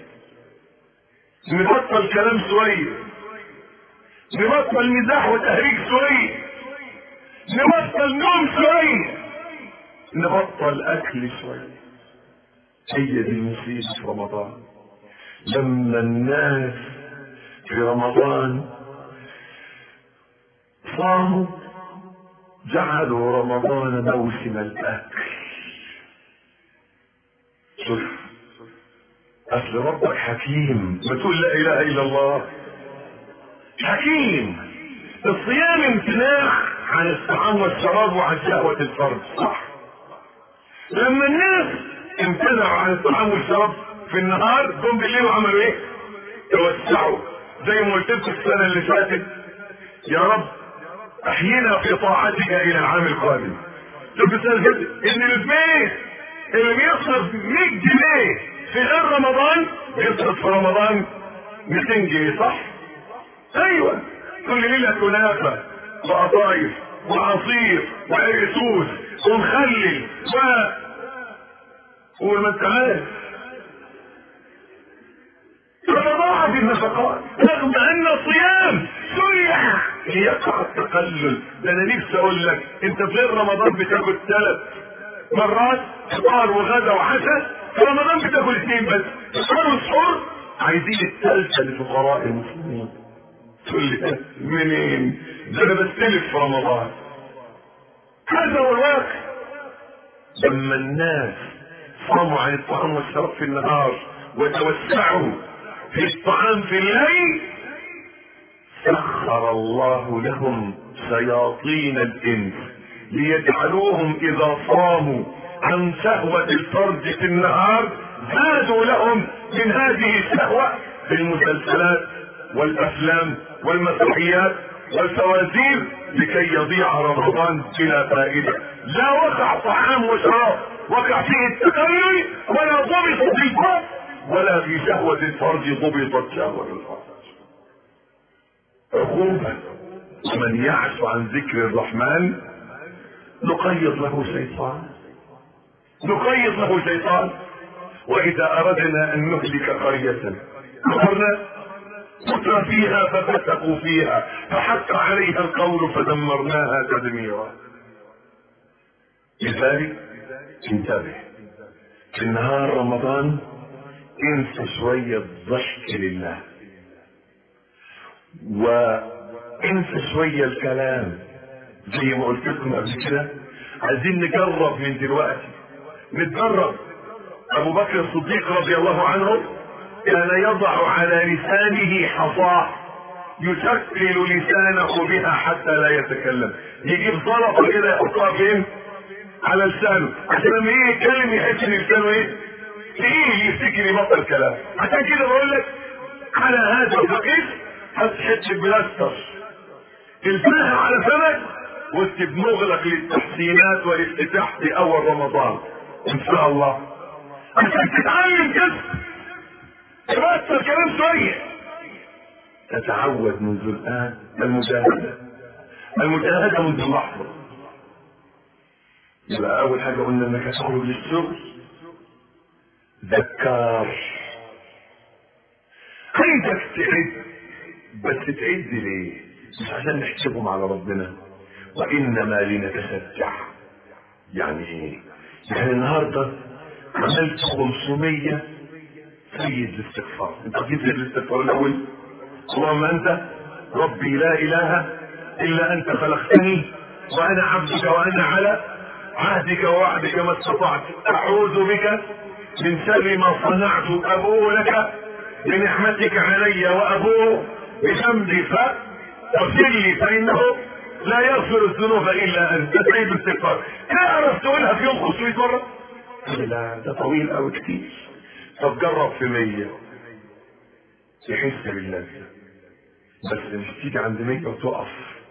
نبطل كلام شوية، نبطل مزاح وتهريج شوية، نبطل نوم شوية، نبطل أكل شوية. هي دي المصيبة في رمضان. لما الناس في رمضان صاموا جعلوا رمضان موسم الأكل. شوف أصل ربك حكيم، ما تقول لا إله إلا الله. حكيم. الصيام امتناع عن الطعام والشراب وعن شهوة الفرد، صح؟ لما الناس امتنعوا عن الطعام والشراب في النهار جم بالليل وعملوا ايه؟ توسعوا. زي ما قلت لكم السنة اللي فاتت يا رب احيينا في طاعتك الى العام القادم. شوف السنة اللي فاتت ان البيت اللي بيصرف مية جنيه في غير رمضان بيصرف في رمضان ميتين جنيه، صح؟ ايوه. كل ليلة كنافة وقطايف وعصير وعرسوس ومخلل و وما انت عارف تتضاعف النفقات رغم ان الصيام سرع ليقع التقلل. ده انا نفسي اقول لك انت في غير رمضان بتاكل ثلاث مرات فطار وغدا وعشاء، في رمضان بتاكل اثنين بس، فطار وسحور. عايزين الثالثه لفقراء المسلمين. تقول لي منين؟ ده انا بستلف في رمضان. هذا هو الواقع. لما الناس صاموا عن الطعام والشراب في النهار وتوسعوا في الطعام في الليل سخر الله لهم شياطين الانس ليجعلوهم اذا صاموا عن شهوة الفرج في النهار زادوا لهم من هذه الشهوة في المسلسلات والافلام والمسرحيات والفوازير لكي يضيع رمضان بلا فائدة. لا وقع طعام وشراب وقع فيه التقلل، ولا ضبط في الفرج، ولا في شهوة الفرج ضبطت شهوة الفرج. عقوبة. ومن يعش عن ذكر الرحمن نقيض له شيطان نقيض له شيطان وإذا أردنا أن نهلك قرية أمرنا متر فيها ففسقوا فيها فحق عليها القول فدمرناها تدميرا. لذلك انتبه، في النهار رمضان انسى شوية ضحك لله، وانسى شوية الكلام زي ما قلت لكم قبل كده. عايزين نجرب من دلوقتي، نتجرب. ابو بكر الصديق رضي الله عنه كان يضع على لسانه حصاه يشكل لسانه بها حتى لا يتكلم. يجيب زلطه كده يحطها فين؟ على لسانه، عشان لما يجي يتكلم يحس ان لسانه ايه؟ ايه يفتكر يبطل كلام. عشان كده بقول لك على هذا الفقير هتحط بلاستر الفها على فمك واكتب مغلق للتحسينات والافتتاح في اول رمضان ان شاء الله، عشان تتعلم كده تبطل كلام شويه. تتعود منذ الان المجاهده المجاهده منذ اللحظه. يبقى اول حاجه قلنا انك هتخرج للشغل ذكار. عايزك تعد، بس تعد ليه؟ مش عشان نحسبهم على ربنا، وانما لنتشجع. يعني ايه؟ يعني النهارده عملت خمسمية سيد الاستغفار. انت جبت الاستغفار الاول، اللهم انت ربي لا اله الا انت خلقتني وانا عبدك وانا على عهدك ووعدك ما استطعت، اعوذ بك من شر ما صنعت، ابوء لك بنعمتك علي وابوء بذنبي فاغفر لي فانه لا يغفر الذنوب الا انت. سيد الاستغفار تعرف تقولها في يوم خمسمية مره؟ لا ده طويل قوي كتير. طب جرب في مية تحس بالله، بس مش تيجي عند مية وتقف.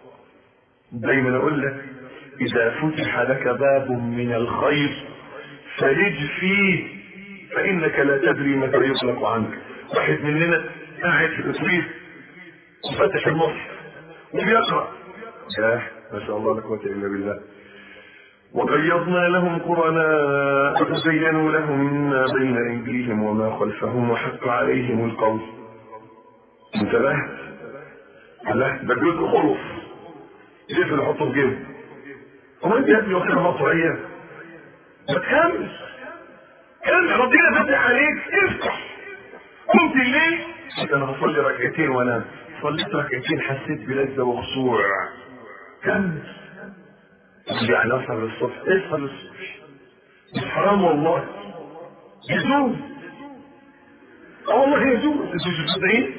دايما اقول لك اذا فتح لك باب من الخير فلج فيه فانك لا تدري متى يغلق عنك. واحد مننا قاعد في الاتوبيس وفتح المصحف وبيقرا، يا ما شاء الله لا قوه الا بالله. وقيضنا لهم قرناء فزينوا لهم ما بين ايديهم وما خلفهم وحق عليهم القول. انتبهت؟ لا ده جزء خلص يقفل يحطه في جيبه. هو انت يا ابني واخد مطريه؟ ما تكمل كمل، ربنا فتح عليك افتح. قمت الليل انا هصلي ركعتين وانام، صليت ركعتين حسيت بلذه وخشوع، كمل. يعني اصحى للصبح، اصحى للصبح مش حرام والله، يجوز. اه والله يجوز. انتوا مش مصدقين؟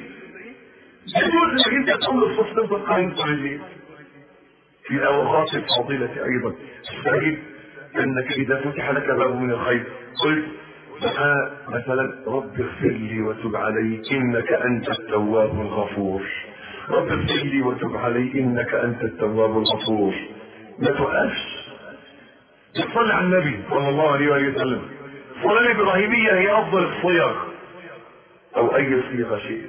يجوز انك انت تقوم الصبح تفضل قايم طول الليل. في اوقات الفاضله ايضا تستجيب انك اذا فتح لك باب من الخير قلت مثلا رب اغفر لي وتب علي انك انت التواب الغفور، رب اغفر لي وتب علي انك انت التواب الغفور. ما توقفش، تصلي على النبي صلى الله عليه وسلم. الصلاه الابراهيميه هي افضل الصيغ، او اي صيغه شيء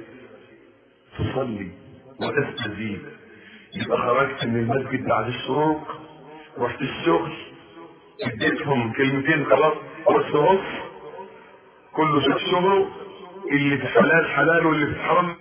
تصلي وتستجيب. يبقى خرجت من المسجد بعد الشروق، رحت الشغل اديتهم كلمتين خلاص بس نص، كله شاف شغله، اللي في حلال حلال واللي في حرام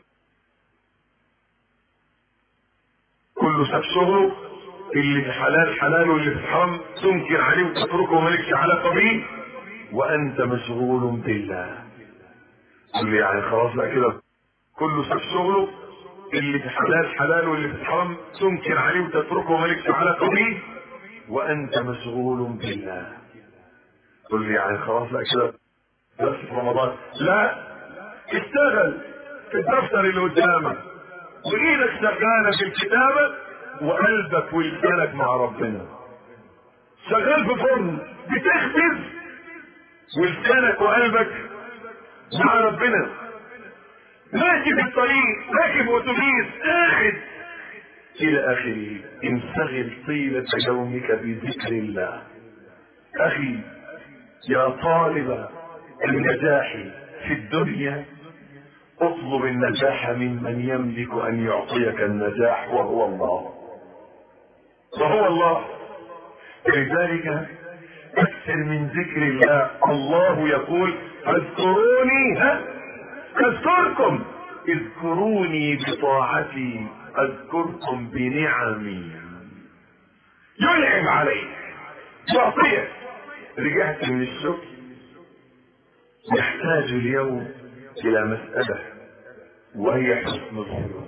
كله شاف شغله، اللي في حلال حلال واللي في حرام تنكر عليه وتتركه ومالكش علاقه بيه وانت مشغول بالله. قل لي يعني خلاص لا كده كله شاف شغله، اللي في حلال حلال واللي في حرام تنكر عليه وتتركه ومالكش علاقه بيه وانت مشغول بالله. قل لي يعني خلاص لا كده بس في رمضان؟ لا، اشتغل في الدفتر اللي قدامك وايدك شغاله في الكتابه وقلبك ولسانك مع ربنا. شغال في فرن بتخبز ولسانك وقلبك مع ربنا. ماشي في الطريق راكب اتوبيس قاعد الى اخره. انشغل طيلة يومك بذكر الله. اخي يا طالب النجاح في الدنيا، اطلب النجاح ممن يملك ان يعطيك النجاح، وهو الله، وهو الله. لذلك اكثر من ذكر الله. الله يقول اذكروني اذكركم، اذكروني بطاعتي اذكركم بنعمي. ينعم عليك، يعطيك. رجعت من الشغل، يحتاج اليوم الى مسألة وهي حسن الخلق.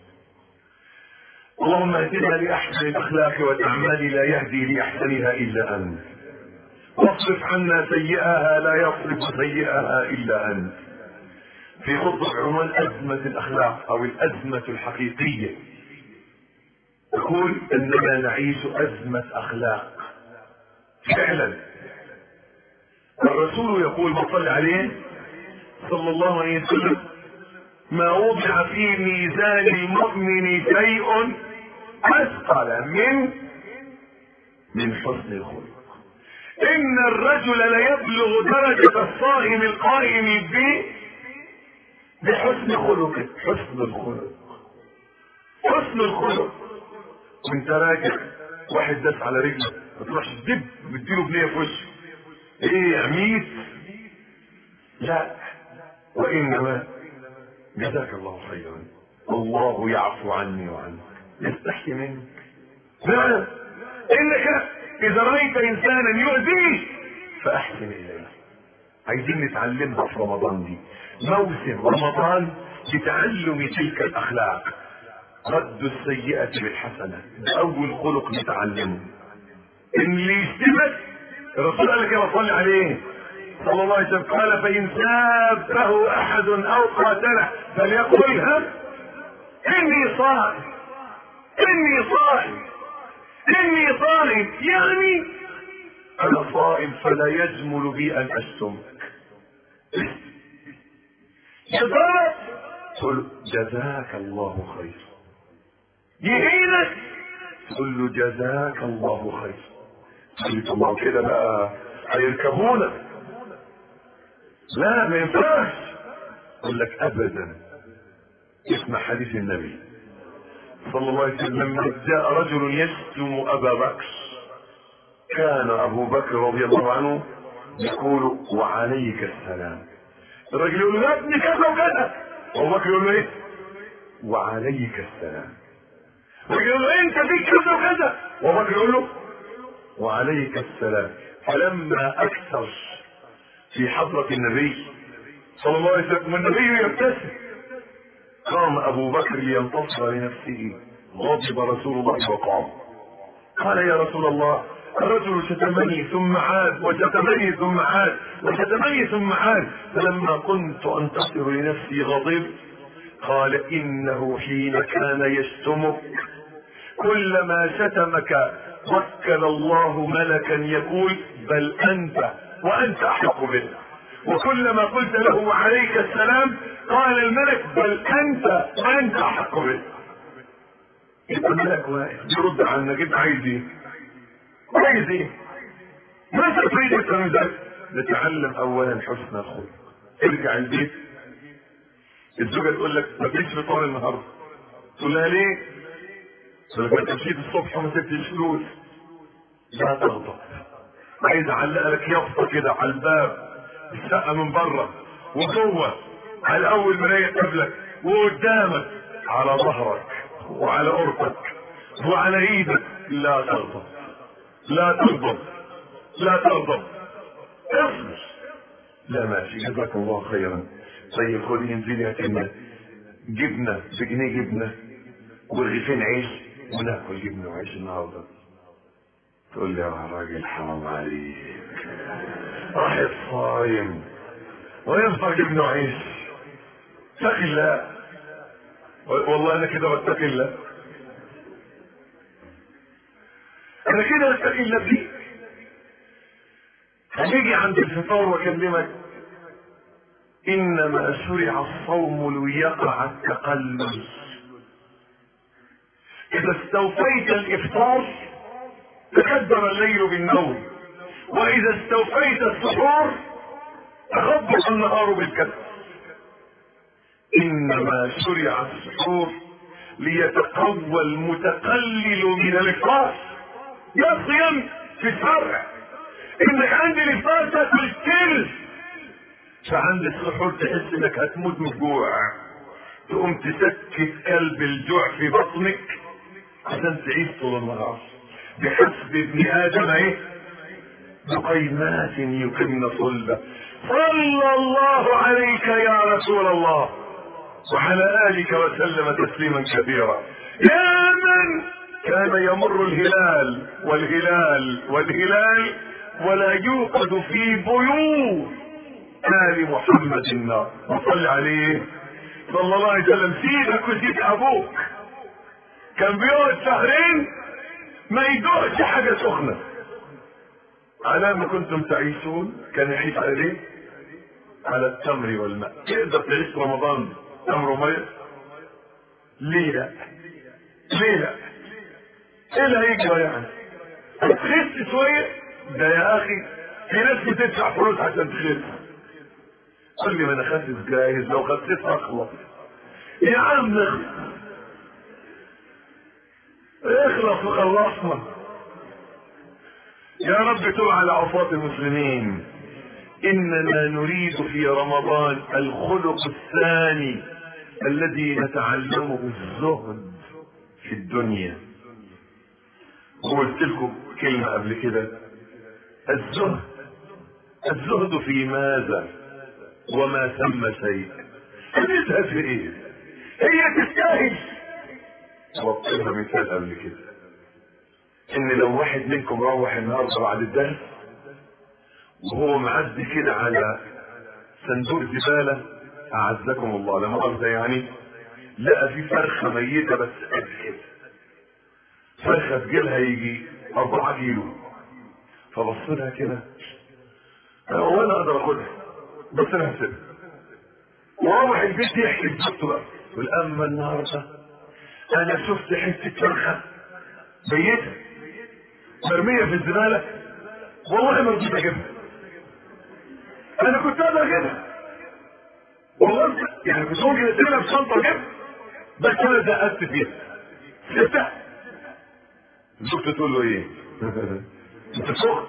اللهم اهدنا لاحسن الاخلاق والاعمال لا يهدي لاحسنها الا انت، واصرف عنا سيئها لا يصرف سيئها الا انت. في خطبة عنوان ازمة الاخلاق او الازمة الحقيقية، يقول اننا نعيش ازمة اخلاق فعلا. الرسول يقول ما صلى عليه صلى الله عليه وسلم: ما وضع في ميزان المؤمن شيء اثقل من من حسن الخلق. ان الرجل ليبلغ درجة الصائم القائم به بحسن خلقه. حسن الخلق، حسن الخلق. وانت راجع واحد داس على رجلك ما تروحش تدب مديله بنيه في وشه، ايه عميت؟ لا، وانما جزاك الله خيرا، الله يعفو عني وعنك، يستحي منك. لا، انك اذا رايت انسانا يؤذيك فاحسن اليه. عايزين نتعلمها في رمضان دي، موسم رمضان لتعلم تلك الاخلاق. رد السيئة بالحسنة، ده اول خلق نتعلمه. ان اللي يشتمك، الرسول قال لك يا صلي عليه صلى الله عليه وسلم، قال: فإن سابه أحد أو قاتله فليقل: ها إني صائم، إني صائم، إني صائم، يعني أنا صائم فلا يجمل بي أن أشتمك. جزاك، تقول جزاك الله خير. يهينك، تقول له جزاك الله خير. قلت الله كده بقى هيركبونا. لا، ما ينفعش. اقول لك ابدا. اسمع حديث النبي صلى الله عليه وسلم: لما جاء رجل يشتم ابا بكر، كان ابو بكر رضي الله عنه يقول: وعليك السلام. الرجل يقول له: يا ابني كذا وكذا، وابو بكر يقول له: ايه؟ وعليك السلام. الرجل يقول له: انت فيك كذا وكذا، وابو بكر يقول له: وعليك السلام. فلما اكثر في حضرة النبي صلى الله عليه وسلم والنبي يبتسم، قام ابو بكر لينتصر لنفسه، غضب رسول الله وقام. قال: يا رسول الله، الرجل شتمني ثم عاد، وشتمني ثم عاد، وشتمني ثم عاد، فلما كنت انتصر لنفسي غضب. قال: انه حين كان يشتمك كلما شتمك وكل الله ملكا يقول: بل انت وانت احق به. وكلما قلت له: وعليك السلام، قال الملك: بل انت وانت احق به. يبقى الملك واقف يرد عنك. انت عايز ايه؟ عايز ايه؟ ماذا تريد من ذلك؟ نتعلم اولا حسن الخلق. ارجع البيت، الزوجه تقول لك: ما فيش فطار النهارده. تقول لها: ليه؟ تقول لك: ما انت مشيت الصبح وما سبتش فلوس. لا تغضب. عايز اعلق لك يافطه كده على الباب، الشقه من بره وجوه، على اول مرايه قبلك وقدامك، على ظهرك وعلى قرطك وعلى ايدك: لا تغضب، لا تغضب، لا تغضب، اصبر. لا ماشي، جزاك الله خيرا. طيب خدي انزلي يا كلمه جبنه بجنيه جبنه ورغيفين عيش وناكل جبنه وعيش النهارده. تقول لي: يا راجل حرام عليك، راح صايم ويفطر جبنه وعيش. اتق الله. والله انا كده بتقي الله، انا كده بتقي الله فيك. هنيجي عند الفطار واكلمك: انما شرع الصوم ليقع التقلل، اذا استوفيت الافطار تكدر الليل بالنوم، واذا استوفيت السحور تخبط النهار بالكسل. انما شرع السحور ليتقوى المتقلل من الافطار. لا صيام في الشرع انك عند الافطار تاكل كل، فعند السحور تحس انك هتموت من الجوع، تقوم تسكت قلب الجوع في بطنك عشان تعيش طول النهار. بحسب ابن ادم ايه بقيمات يقمن صلبه. صلى الله عليك يا رسول الله وعلى آلك وسلم تسليما كثيرا. يا من كان يمر الهلال والهلال والهلال ولا يوقد في بيوت آل محمد النار. وصل عليه صلى الله عليه وسلم. سيدك وسيد أبوك كان بيقعد شهرين ما يدوقش حاجة سخنة. على ما كنتم تعيشون كان يعيش على ايه؟ على التمر والماء. تقدر تعيش رمضان تمر وماء؟ ليه لا؟ ليه لا؟ ايه اللي هيجرى يعني؟ تخس شويه؟ ده يا اخي في ناس بتدفع فلوس عشان تخس. قول لي ما انا خاسس جاهز، لو خسيت اخلص. يا عم اخلص وخلصنا. يا رب تب على عصاة المسلمين. اننا نريد في رمضان الخلق الثاني الذي نتعلمه الزهد في الدنيا. وقلت لكم كلمة قبل كده، الزهد الزهد في ماذا وما ثم شيء. هتزهد في ايه؟ هي تستاهل. وقتها مثال قبل كده ان لو واحد منكم روح النهارده بعد الدرس وهو معدي كده على صندوق زباله اعزكم الله لا مؤاخذه يعني، لقى في فرخه ميته بس قد كده، فرخه تجيلها يجي أربعة كيلو، فبص لها كده هو انا اقدر اخدها بس انا هسيبها. وروح البيت يحكي لزوجته بقى يقول اما النهارده انا شفت حته فرخه ميته مرميه في الزباله والله ما رضيت اجيبها. انا كنت اقدر اجيبها والله، يعني كنت ممكن اسيبها في شنطه اجيبها بس انا زهقت فيها سبتها. زوجته تقول له ايه؟ انت سخن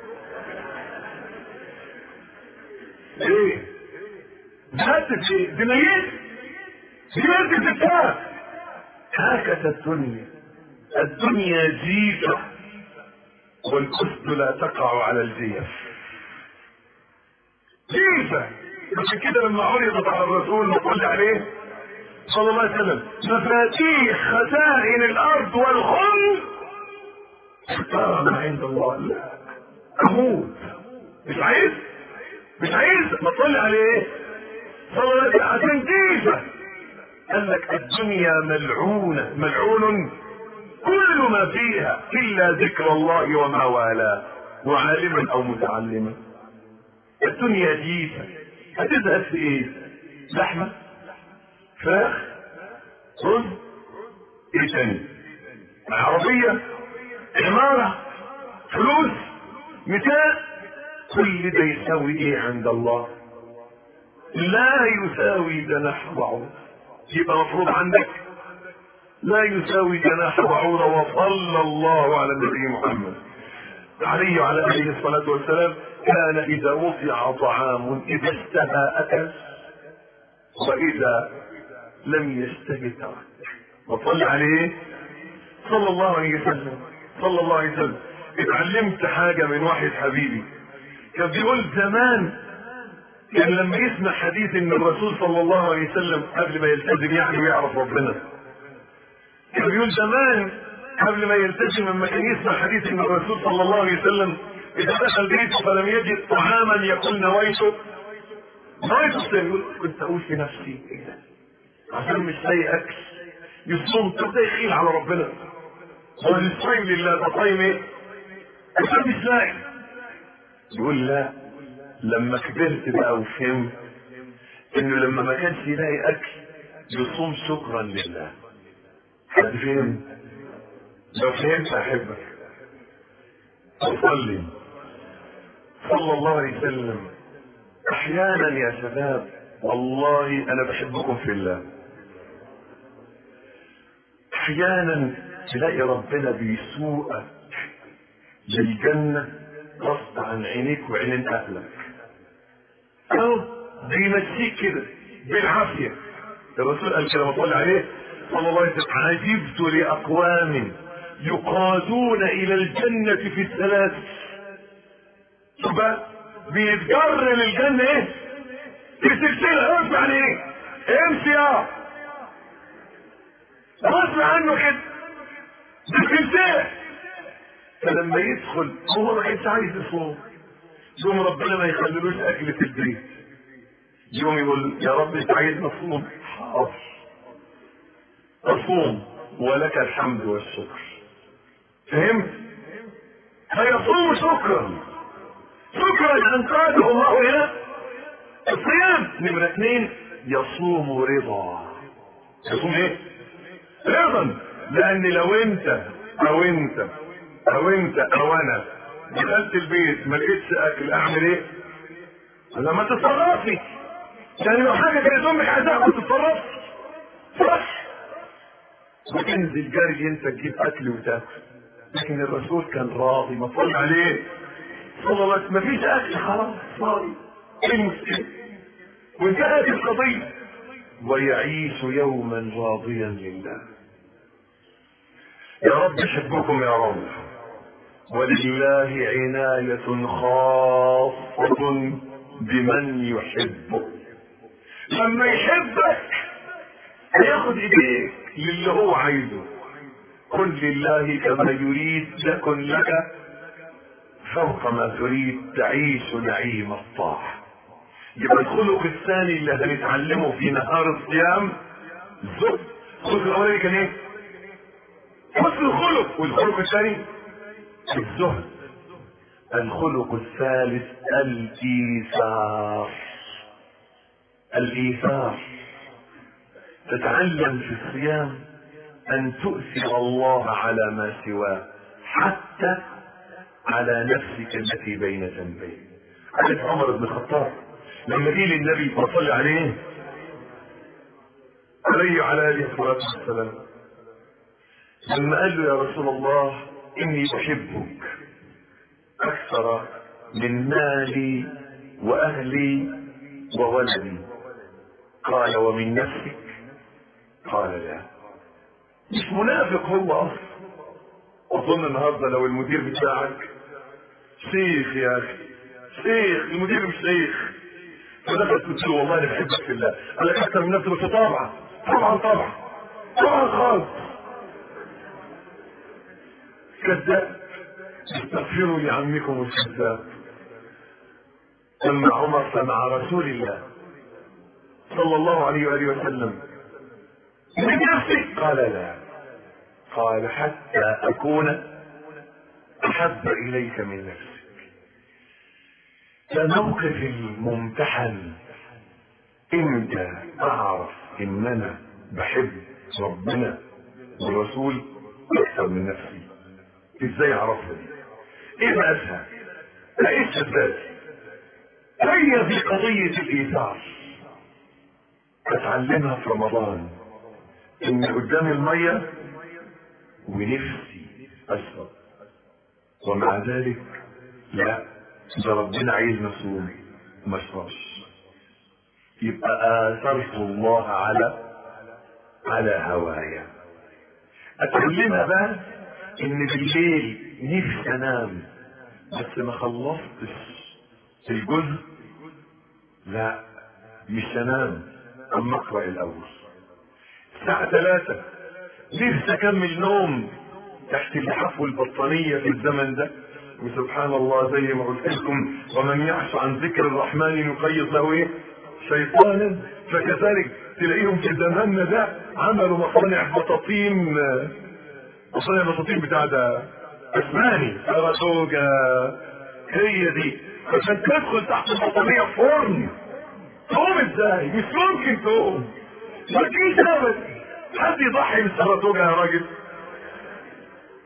ايه؟ زهقت في ايه؟ دي ميته دي ميته سبتها. هكذا الدنيا، الدنيا جيفه والأسد لا تقع على الجيف. جيفة. عشان كده لما عرضت على الرسول وقال عليه صلى الله عليه وسلم مفاتيح خزائن الأرض والخلد ترى ما عند الله. لا أموت مش عايز مش عايز ما تصلي عليه صلى الله عليه وسلم عشان جيفة. قال لك الدنيا ملعونة ملعون كل ما فيها الا ذكر الله وما والاه وعالما او متعلما. الدنيا جيفه هتزهد في ايه؟ لحمه فراخ رز ايه تاني؟ عربيه عماره فلوس متاع. كل ده يساوي ايه عند الله؟ لا يساوي جناح بعوض. يبقى مفروض عندك لا يساوي جناح بعوضة. وصلى الله على النبي محمد عليه وعلى آله الصلاة والسلام كان إذا وضع طعام إذا اشتهى أكل وإذا لم يشتهي ترك. وصلى عليه صلى الله عليه وسلم صلى الله عليه وسلم. اتعلمت حاجة من واحد حبيبي كان بيقول زمان كان لما يسمع حديث ان الرسول صلى الله عليه وسلم قبل ما يلتزم يعني ويعرف ربنا، كان بيقول زمان قبل ما يلتزم لما كان يسمع حديث ان الرسول صلى الله عليه وسلم اذا دخل بيته فلم يجد طعاما يقول نويته نويته يقول كنت اقول في نفسي ايه ده عشان مش لاقي اكل يصوم. طب ده يخيل على ربنا والصيم لله. ده صايم ايه؟ عشان مش لاقي. يقول لا لما كبرت بقى وفهمت انه لما ما كانش يلاقي اكل يصوم شكرا لله. حد فهم؟ لو فهمت احبك. صلي صلى الله عليه وسلم. احيانا يا شباب والله انا بحبكم في الله، احيانا تلاقي ربنا بيسوقك للجنة غصب عن عينيك وعينين اهلك، او بيمشيك كده بالعافية. الرسول قال كده وصلى عليه صلى الله عليه وسلم: عجبت لاقوام يقادون الى الجنة في الثلاث. شوف بقى بيتجر للجنة ايه؟ في سلسلة. غصب عن ايه؟ امشي يا غصب عنه كده بالسلسلة. فلما يدخل هو ما كانش عايز يصوم، يوم ربنا ما يخللوش اكل في البيت، يوم يقول يا رب انت عايزني اصوم، حاضر اصوم ولك الحمد والشكر. فهمت؟ فيصوم شكرا شكرا ان قاده الله الى الصيام. نمرة اثنين يصوم رضا. يصوم ايه؟ رضا. لان لو انت او انت او انت او انا دخلت البيت ما لقيتش اكل اعمل ايه؟ لما تتصرفي. يعني لو حاجه كانت امك عايزاها ما تتصرفش صح، وتنزل جري انت تجيب اكل وتاكل. لكن الرسول كان راضي، ما صلى عليه صلى الله عليه وسلم، مفيش اكل خلاص صاري، ايه المشكله؟ وانتهت القضيه. ويعيش يوما راضيا لله. يا رب احبكم يا رب. ولله عناية خاصة بمن يحبه. لما يحبك هياخد ايديك للي هو عايزه. كن لله كما يريد يكن لك فوق ما تريد، تعيش نعيم الطاعة. يبقى الخلق الثاني اللي هنتعلمه في نهار الصيام الزهد. الخلق الاولاني كان ايه؟ حسن الخلق. والخلق الثاني الزهد. الخلق الثالث الايثار. الايثار تتعلم في الصيام ان تؤثر الله على ما سواه، حتى على نفسك التي بين جنبيك. حديث عمر بن الخطاب لما جه للنبي وصلى عليه عليه وعلى اله الصلاه والسلام، لما قال له يا رسول الله اني احبك اكثر من مالي واهلي وولدي، قال ومن نفسك؟ قال لا. مش منافق هو اصلا. اظن النهارده لو المدير بتاعك شيخ يا اخي شيخ، المدير مش شيخ، فدخلت قلت له والله انا بحبك في الله، قال لك اكثر من نفسي؟ بس طبعا طبعا طبعا طبعا خالص. كذاب. استغفروا لعمكم الكذاب. اما عمر فمع رسول الله صلى الله عليه واله وسلم من نفسك؟ قال لا. قال حتى اكون احب اليك من نفسك. فموقف الممتحن امتى اعرف ان انا بحب ربنا والرسول اكثر من نفسي؟ ازاي اعرفها دي؟ ايه بقاسها؟ اعيش ذاتي. هي دي قضية الايثار. اتعلمها في رمضان ان قدام المية ونفسي اشرب، ومع ذلك لا، ده ربنا عايزنا نصوم ما اشربش. يبقى اثرت الله على على هوايا. اتعلمها بقى ان بالليل نفسي انام بس ما خلصتش الجزء، لا مش انام اما اقرا الاول. الساعه ثلاثة نفسي اكمل نوم تحت اللحاف والبطانيه في الزمن ده، وسبحان الله زي ما قلت لكم ومن يعش عن ذكر الرحمن نقيض له ايه؟ شيطانا. فكذلك تلاقيهم في زماننا ده عملوا مصانع بطاطين، مصانع بطاطين بتاع ده اسماني سراجوجا، هي دي عشان تدخل تحت البطانيه فرن. تقوم ازاي؟ مش ممكن تقوم، ما تجيش ابدا. حد يضحي بالسراجوجا يا راجل؟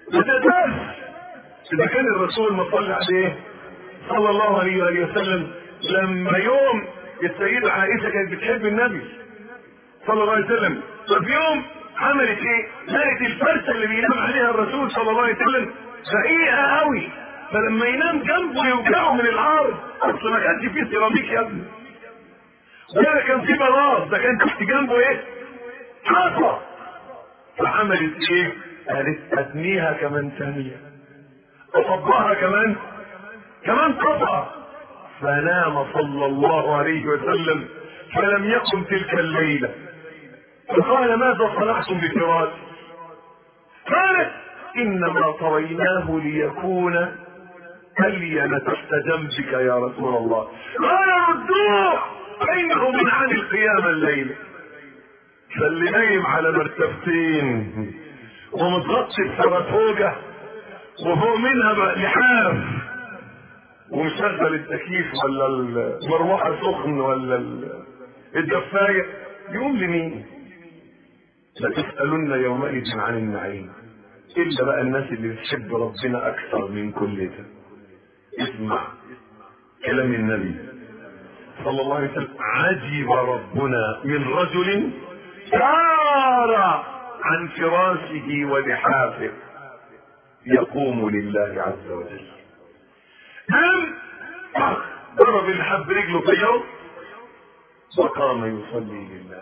ما تقدرش. اذا كان الرسول ما صلى عليه صلى الله عليه وآله وسلم لما يوم السيدة عائشة كانت بتحب النبي صلى الله عليه وسلم، ففي يوم عملت ايه؟ لقت الفرشة اللي بينام عليها الرسول صلى الله عليه وسلم رقيقة قوي، فلما ينام جنبه يوجعه من العار. اصل ما كانش فيه سيراميك يا ابني ولا كان فيه بلاط، ده كان تحت جنبه ايه؟ حصى. فعملت ايه؟ قالت ادنيها كمان ثانية، اصبها كمان كمان قطعة. فنام صلى الله عليه وسلم فلم يقم تلك الليلة. فقال ماذا صنعتم بفراش؟ قالت انما طويناه ليكون ألين تحت جنبك يا رسول الله. قال ردوه فإنه من عن القيامة الليلة. فاللي نايم على مرتبتين ومتغطي بسرطوجة وفوق منها لحاف ومشغل التكييف ولا المروحة سخن ولا الدفاية، يقوم لمين؟ لتسألن يومئذ عن النعيم. إلا بقى الناس اللي بتحب ربنا أكثر من كل ده. اسمع كلام النبي صلى الله عليه وسلم: عجب ربنا من رجل سار عن فراشه ولحافه يقوم لله عز وجل. قام ضرب الحب رجله في اليوم وقام يصلي لله،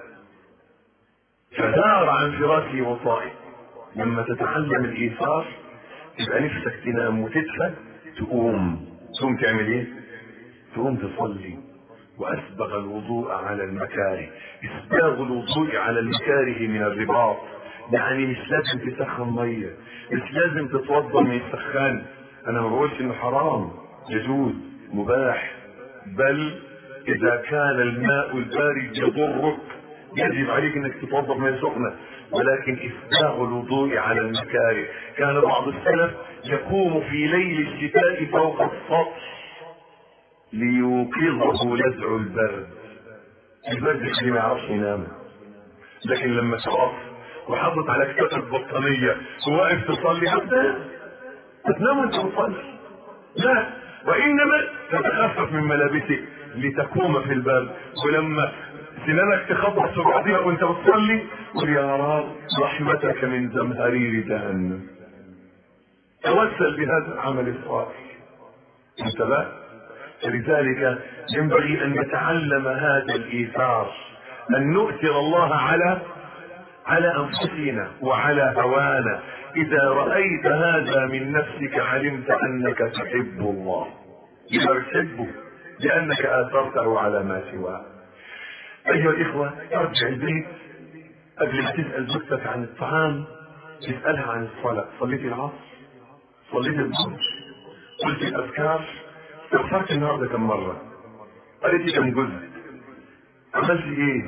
فسار عن فراشه وطائف. لما تتعلم الايثار تبقى نفسك تنام وتدفى، تقوم تقوم تعمل ايه؟ تقوم تصلي. واسبغ الوضوء على المكاره. اسباغ الوضوء على المكاره من الرباط، يعني مش لازم تسخن ميه، مش لازم تتوضا من السخان. انا ما بقولش انه حرام، يجوز مباح، بل اذا كان الماء البارد يضرك يجب عليك انك تتوضا من سخنه. ولكن اسباغ الوضوء على المكاره. كان بعض السلف يقوم في ليل الشتاء فوق السطح ليوقظه لذع البرد. البرد اللي ما يعرفش ينام، لكن لما تقف وحاطط على كتفك بطانيه وواقف تصلي هتنام هتنام وانت بتصلي؟ لا، وانما تتخفف من ملابسك لتقوم في البرد. ولما سنانك تخبط في بعضها وانت بتصلي قل يا رب رحمتك من زمهرير جهنم. توسل بهذا العمل الصالح. انت بقى لذلك ينبغي ان نتعلم هذا الايثار، ان نؤثر الله على على انفسنا وعلى هوانا. اذا رايت هذا من نفسك علمت انك تحب الله. اذا تحبه لانك اثرته على ما سواه. ايها الاخوه، ارجع البيت قبل ما تسال زوجتك عن الطعام تسالها عن الصلاه. صليت العصر؟ صليت الظهر؟ قلت الاذكار؟ استغفرت النهارده كم مره؟ قالت كم جزء؟ عملت ايه؟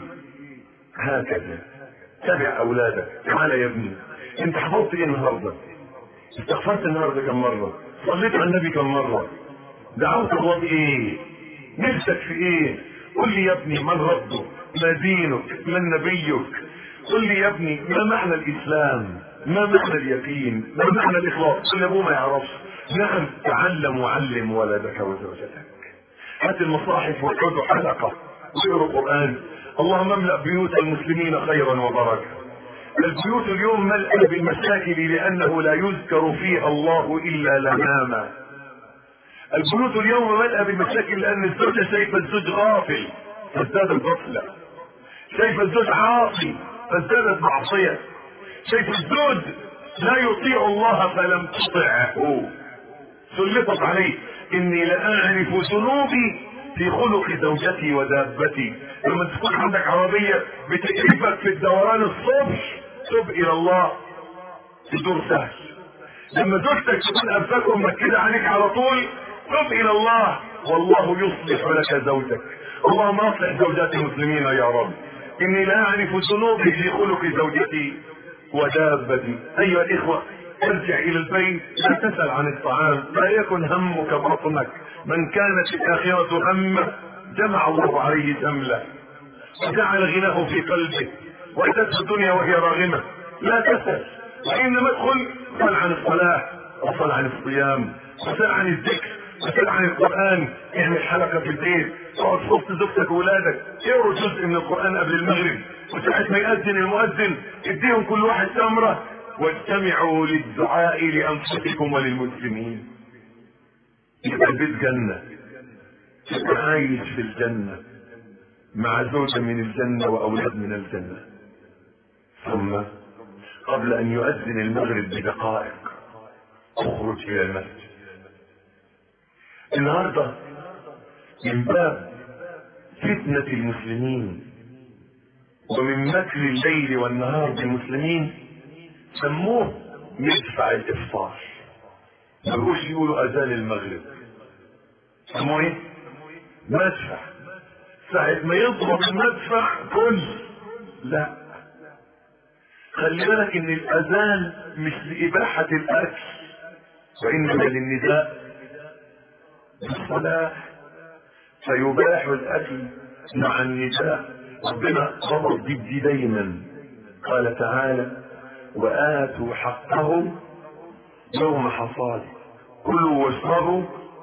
هكذا. تابع اولادك. تعال يا ابني انت حفظت ايه النهارده؟ استغفرت النهارده كم مره؟ صليت على النبي كم مره؟ دعوت الله بايه؟ نفسك في ايه؟ قل لي يا ابني من ربك؟ ما دينك؟ من نبيك؟ قل لي يا ابني ما معنى الاسلام؟ ما معنى اليقين؟ ما معنى الاخلاص؟ قل ابوه ما يعرفش. نعم، تعلم وعلم ولدك وزوجتك. هات المصاحف واقعدوا حلقه واقروا قران. اللهم املأ بيوت المسلمين خيرا وبركه. البيوت اليوم ملأى بالمشاكل لانه لا يذكر فيها الله الا لماما. البيوت اليوم ملأى بالمشاكل لان الزوجه شايفه الزوج غافل فازدادت غفله، شايفه الزوج عاصي فازدادت معصيه، شايف الزوج لا يطيع الله فلم تطعه، سلطت عليه. اني لاعرف ذنوبي في خلق زوجتي ودابتي. لما تكون عندك عربيه بتقرفك في الدوران الصبح تب الى الله تدور سهل. لما زوجتك تكون قرفاك ومكده عليك على طول تب الى الله والله يصلح لك زوجك. اللهم اصلح زوجات المسلمين يا رب. اني لا اعرف ذنوبي في خلق زوجتي ودابتي. ايها الاخوه، ارجع الى البيت لا تسأل عن الطعام، لا يكن همك بطنك. من كانت الاخرة همه جمع الله عليه جمله وجعل غناه في قلبه. واتته الدنيا وهي راغمه. لا تسأل، وانما ادخل سأل عن الصلاة وسأل عن الصيام وسأل عن الذكر وسأل عن القرآن. اعمل حلقة في البيت، اقعد في وسط زوجتك وولادك، اقروا جزء من القرآن قبل المغرب، وساعة ما يأذن المؤذن اديهم كل واحد تمرة، واجتمعوا للدعاء لأنفسكم وللمسلمين. يبقى البيت جنة، تبقى عايش في الجنة مع زوجة من الجنة وأولاد من الجنة. ثم قبل أن يؤذن المغرب بدقائق اخرج إلى المسجد. النهارده من باب فتنة المسلمين ومن مكر الليل والنهار بالمسلمين سموه مدفع الإفطار. ما بقوش يقولوا أذان المغرب، سموه ايه؟ مدفع. ساعة ما يضرب المدفع كل لا، خلي بالك ان الأذان مش لإباحة الأكل وإنما للنداء بالصلاة، فيباح الأكل مع النداء. ربنا ضرب دي دايما، قال تعالى وآتوا حقهم يوم حصاده كلوا واشربوا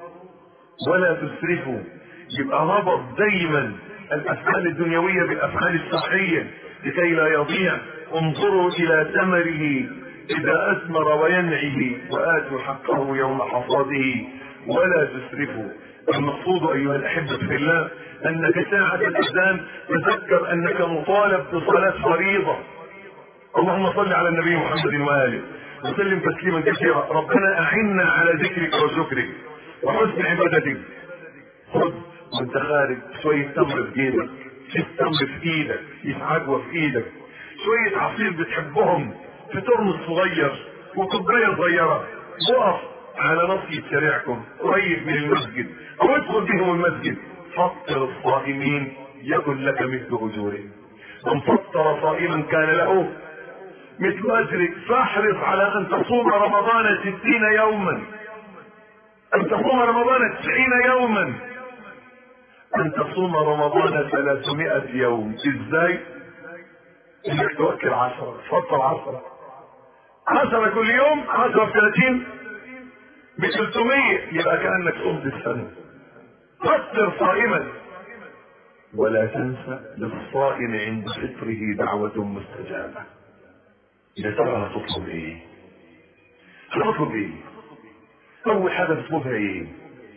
ولا تسرفوا. يبقى ربط دايما الأفعال الدنيوية بالأفعال الشرعية لكي لا يضيع. انظروا إلى ثمره إذا أثمر وينعه وآتوا حقه يوم حصاده ولا تسرفوا. المقصود أيها الأحبة في الله أنك ساعة الأذان تذكر أنك مطالب بصلاة فريضة. اللهم صل على النبي محمد وآله وسلم تسليما كثيرا. ربنا أعنا على ذكرك وشكرك وحسن عبادتك. خذ وانت خارج شوية تمر في جيبك، شوية تمر في ايدك، شوية عجوة في ايدك، شوية عصير بتحبهم في ترمس صغير وكوباية صغيرة. وقف على نصية شارعكم قريب من المسجد او ادخل بهم المسجد. فطر الصائمين يكن لك مثل اجورهم. من فطر صائما كان له مثل اجرك. فاحرص على ان تصوم رمضان ستين يوما، ان تصوم رمضان تسعين يوما، ان تصوم رمضان ثلاثمائة يوم. ازاي؟ انك توكل عشرة، تفطر عشرة عشرة كل يوم، عشرة في ثلاثين بثلاثمية، يبقى كأنك صمت السنة. فطر صائما. ولا تنسى للصائم عند فطره دعوة مستجابة. يا ترى هتطلب ايه؟ هتطلب ايه؟ اول حاجة تطلبها ايه؟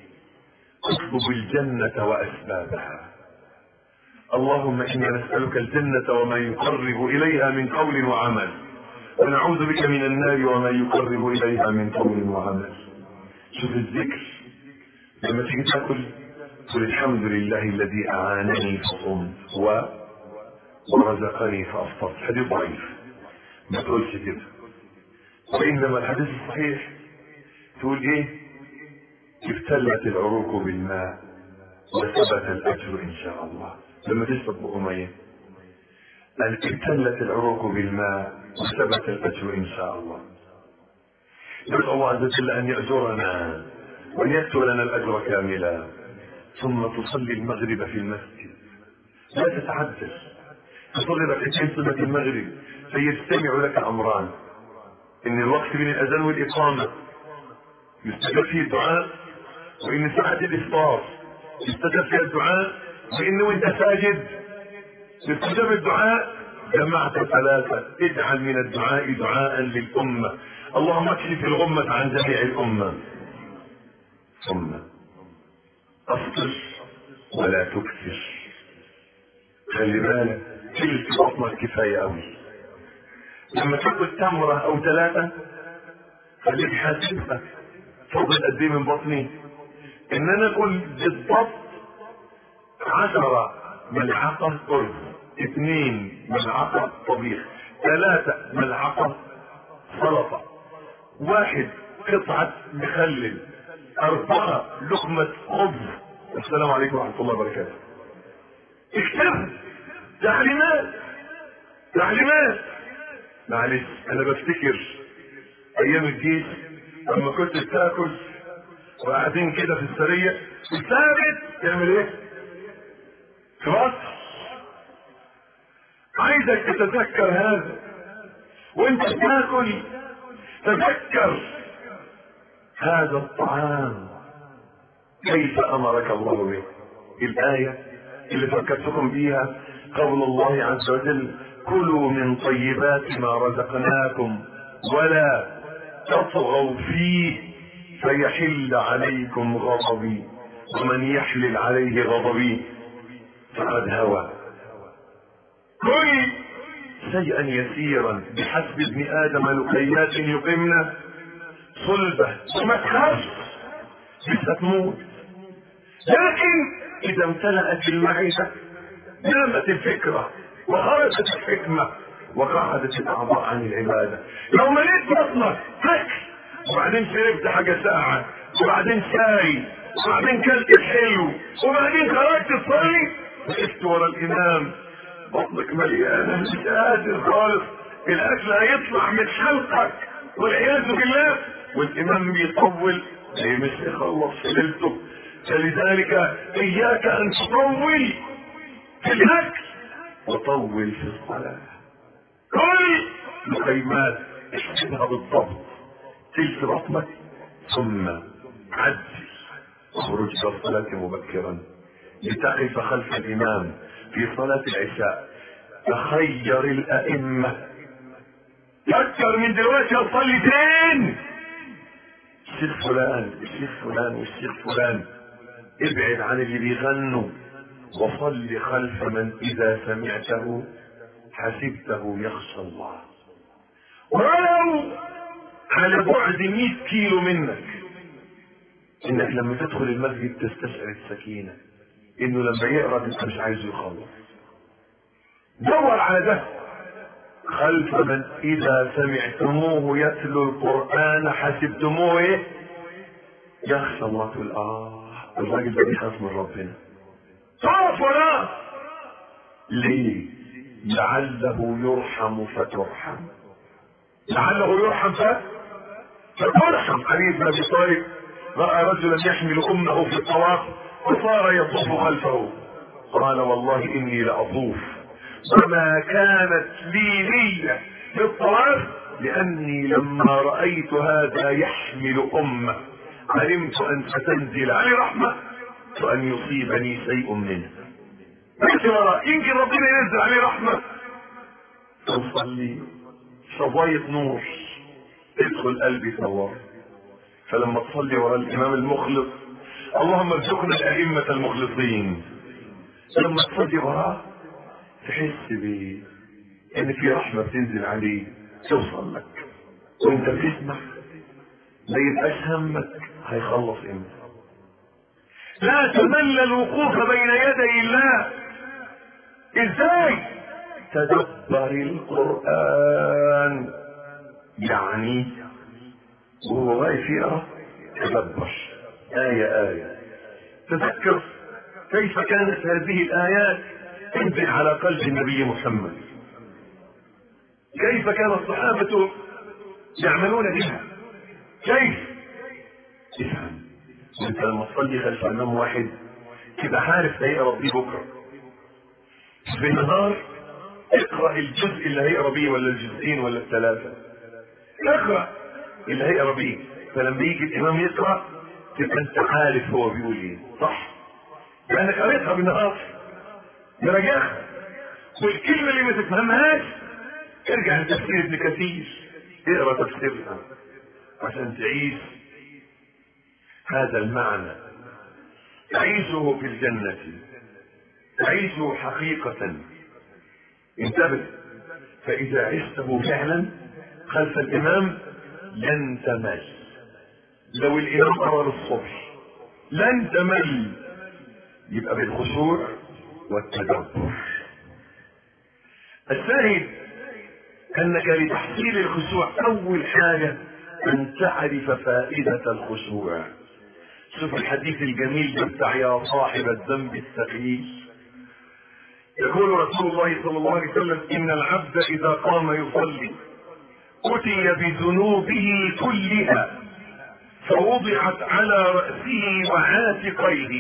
اطلب الجنة واسبابها. اللهم انا نسألك الجنة وما يقرب اليها من قول وعمل، ونعوذ بك من النار وما يقرب اليها من قول وعمل. شوف الذكر لما تيجي تاكل قل الحمد لله الذي اعانني فصمت و... ورزقني فافطرت. حديث ضعيف ما تقولش كده، وانما الحديث الصحيح تقول ايه؟ ابتلت العروق بالماء وثبت الاجر ان شاء الله. لما تشرب بأمية قال ابتلت العروق بالماء وثبت الاجر ان شاء الله. نسأل الله عز وجل ان يأجرنا وان يكتب لنا الاجر كاملا. ثم تصلي المغرب في المسجد، لا تتعدل، تصلي ركعتين صلاة المغرب فيجتمع لك امران: ان الوقت بين الاذان والاقامه يستجاب فيه الدعاء، وان ساعه الافطار يستجاب فيها الدعاء، وان وانت ساجد يستجاب الدعاء. جمعت ثلاثه. اجعل من الدعاء دعاء للامه. اللهم اكشف الغمه عن جميع الامه. ثم افطر ولا تكثر. خلي بالك تلك بطنك كفايه قوي. لما تاكل تمره او ثلاثه خليك حاسبها فضل قد ايه من بطني. ان انا اكل بالضبط عشرة ملعقة ارز، اثنين ملعقة طبيخ، ثلاثة ملعقة سلطة، واحد قطعة مخلل، اربعة لقمة خبز. السلام عليكم ورحمة الله وبركاته. اكتب تعليمات تعليمات. معلش انا بفتكر ايام الجيش لما كنت بتاكل وقاعدين كده في السرية وثابت تعمل ايه؟ خلاص عايزك تتذكر هذا وانت تاكل تذكر هذا الطعام كيف امرك الله به. الآية اللي فكرتكم بيها قول الله عز وجل كلوا من طيبات ما رزقناكم ولا تطغوا فيه فيحل عليكم غضبي ومن يحلل عليه غضبي فقد هوى. كل شيئا يسيرا بحسب ابن ادم لقيات يقمنا صلبه وما تخافش لسه تموت، لكن اذا امتلأت المعيشة نامت الفكرة وخرجت الحكمة وقعدت الاعضاء عن العبادة. لو مليت بطنك اكل وبعدين شربت حاجة ساعة وبعدين شاي وبعدين كلت الحلو وبعدين خرجت تصلي وقفت ورا الامام بطنك مليانة مش قادر خالص، الاكل هيطلع من حلقك والعياذ بالله والامام بيطول مش يخلص ليلته. فلذلك اياك ان تطول في الاكل وطول في الصلاة. كل لقيمات احسبها بالضبط تلك بطنك ثم عجل وخروج الصلاة مبكرا لتقف خلف الامام في صلاة العشاء. تخير الائمة فكر من دلوقتي اصلي فين، الشيخ فلان الشيخ فلان والشيخ فلان. ابعد عن اللي بيغنوا وصل خلف من اذا سمعته حسبته يخشى الله ولو على بعد مئة كيلو منك. انك لما تدخل المسجد تستشعر السكينة انه لما يقرأ انت مش عايزه يخلص. دور على ده خلف من اذا سمعتموه يتلو القرآن حسبتموه ايه يخشى الله. تقول اه الراجل ده بيخاف من ربنا. تعرف ولا ليه؟ لعله يرحم فترحم. لعله يرحم فترحم. علي بن ابي طالب راى رجلا يحمل امه في الطواف وصار يطوف خلفه قال والله اني لاطوف وما كانت لي نية في الطواف لاني لما رايت هذا يحمل امه علمت ان ستنزل علي رحمه وان يصيبني شيء منه. يمكن ربنا ينزل عليه رحمه تصلي شظايط نور ادخل قلبي تنور. فلما تصلي وراء الامام المخلص اللهم ارزقنا الائمه المخلصين، لما تصلي وراه تحس بيه ان في رحمه بتنزل عليه توصل لك وانت بتسمع ما يبقاش همك هيخلص امتى. لا تمل الوقوف بين يدي الله. ازاي؟ تدبر القرآن يعني وهو واقف يقرا تدبر آية آية تذكر كيف كانت هذه الآيات تنزل على قلب النبي محمد، كيف كان الصحابة يعملون بها، كيف افهم. وانت لما تصلي خلف امام واحد تبقى عارف هيقرا بيه بكره. في النهار اقرا الجزء اللي هيقرا بيه ولا الجزئين ولا الثلاثه، اقرا اللي هيقرا بيه. فلما يجي الامام يقرا تبقى انت عارف هو بيقول ايه صح لانك قريتها بالنهار مراجعها. والكلمه اللي ما تفهمهاش ارجع لتفسير ابن كثير اقرا تفسيرها عشان تعيش هذا المعنى، تعيشه في الجنة، تعيشه حقيقة. انتبه، فإذا عشته فعلا خلف الإمام لن تمل. لو الإمام قرر الصبح لن تمل. يبقى بالخشوع والتدبر. الشاهد أنك لتحصيل الخشوع أول حاجة أن تعرف فائدة الخشوع. شوف الحديث الجميل بتاع يا صاحب الذنب الثقيل. يقول رسول الله صلى الله عليه وسلم إن العبد إذا قام يصلي أتي بذنوبه كلها فوضعت على رأسه وعاتقيه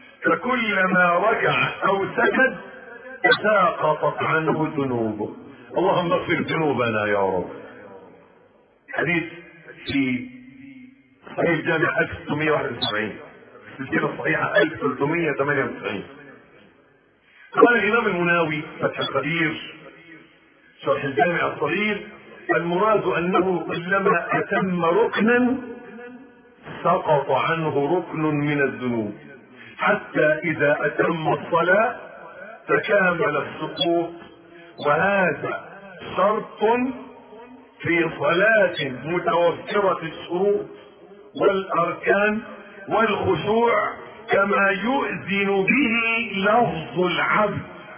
فكلما رجع أو سجد تساقطت عنه ذنوبه اللهم اغفر ذنوبنا يا رب. حديث في صحيح الجامع ألف وستمائة وواحد وسبعين، السلسلة الصحيحة ألف وثلاثمائة وثمانية وتسعين. قال الإمام المناوي فتح القدير شرح الجامع الصغير: المراد أنه كلما أتم ركنا سقط عنه ركن من الذنوب، حتى إذا أتم الصلاة تكامل السقوط، وهذا شرط في صلاة متوفرة الشروط والأركان والخشوع، كما يؤذن به لفظ العبد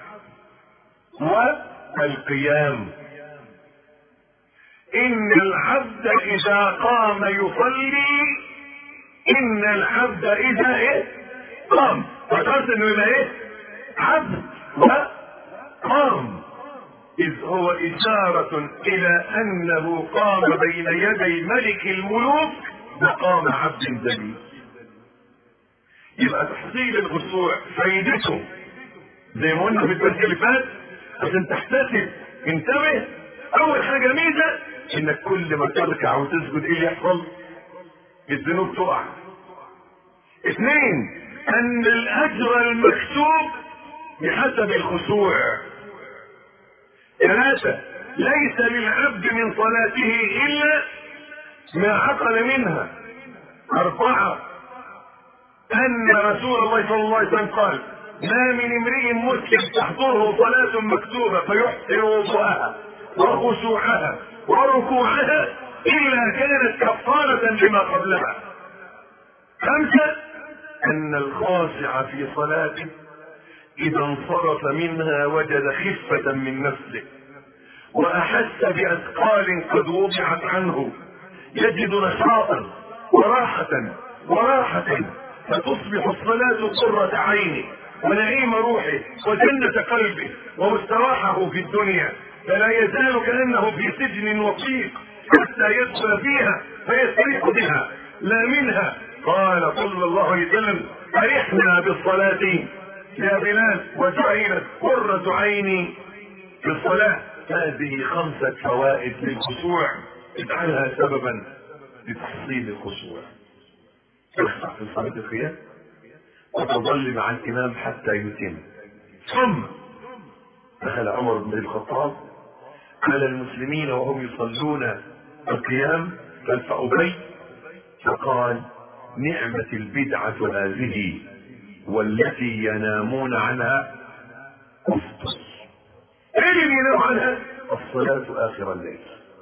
والقيام. إن العبد إذا قام يصلي، إن العبد إذا إيه قام، فقلت إنه يبقى إيه عبد وقام، إذ هو إشارة إلى أنه قام بين يدي ملك الملوك مقام عبد ذليل. يبقى تحصيل الخشوع فايدته زي ما قلنا في الدرس اللي فات عشان تحتسب. انتبه، أول حاجة ميزة إنك كل ما تركع وتسجد إيه اللي يحصل؟ الذنوب تقع. اثنين، أن الأجر المكتوب بحسب الخشوع. ثلاثة، ليس للعبد من صلاته إلا ما عقل منها. أربعة، أن رسول الله صلى الله عليه وسلم قال: ما من امرئ مسلم تحضره صلاة مكتوبة فيحسن وضوءها وخشوعها وركوعها إلا كانت كفارة لما قبلها. خمسة، أن الخاشع في صلاته إذا انصرف منها وجد خفة من نفسه وأحس بأثقال قد وضعت عنه، يجد نشاطا وراحة وراحة فتصبح الصلاة قرة عينه ونعيم روحه وجنة قلبه ومستراحه في الدنيا، فلا يزال كأنه في سجن وثيق حتى يدخل فيها فيستريح بها لا منها. قال صلى الله عليه وسلم: أرحنا بالصلاة يا بلال وجعلت قرة عيني في الصلاة. هذه خمسة فوائد للخشوع، اجعلها سببا لتحصيل الخشوع. تخشع في صلاة القيام وتظل مع الإمام حتى يتم. ثم دخل عمر بن الخطاب على المسلمين وهم يصلون القيام خلف أبي فقال: نعمة البدعة هذه والتي ينامون عنها أفضل. ايه اللي ينام عنها؟ الصلاة آخر الليل،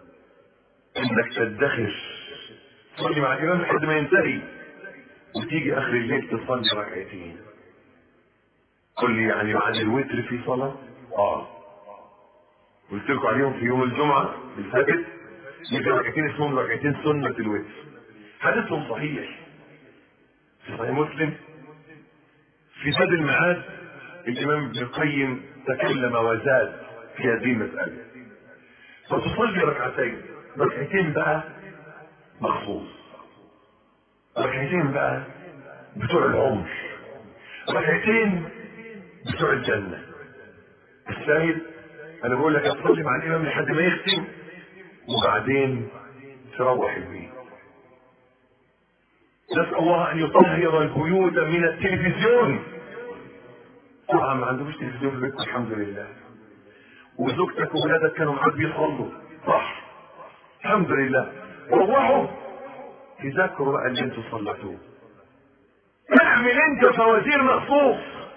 انك تدخر تصلي مع الإمام لحد ما ينتهي وتيجي آخر الليل تصلي ركعتين. قل لي يعني بعد الوتر في صلاة؟ اه قلت لكم عليهم في يوم الجمعة بالثابت يجي ركعتين اسمهم ركعتين سنة الوتر، حديثهم صحيح في صحيح مسلم. في زاد المعاد الإمام ابن القيم تكلم وزاد في هذه المسألة. فتصلي ركعتين، ركعتين بقى مخصوص، ركعتين بقى بتوع العمر، ركعتين بتوع الجنة. الشاهد أنا بقول لك تصلي مع الإمام لحد ما يختم وبعدين تروح البيت. نسأل الله أن يطهر البيوت من التلفزيون. طبعا ما عندهمش تلفزيون في البيت الحمد لله، وزوجتك وولادك كانوا معاك بيصلوا صح الحمد لله، روحوا تذكروا بقى اللي انتوا صليتوه. اعمل انت فوازير مخصوص.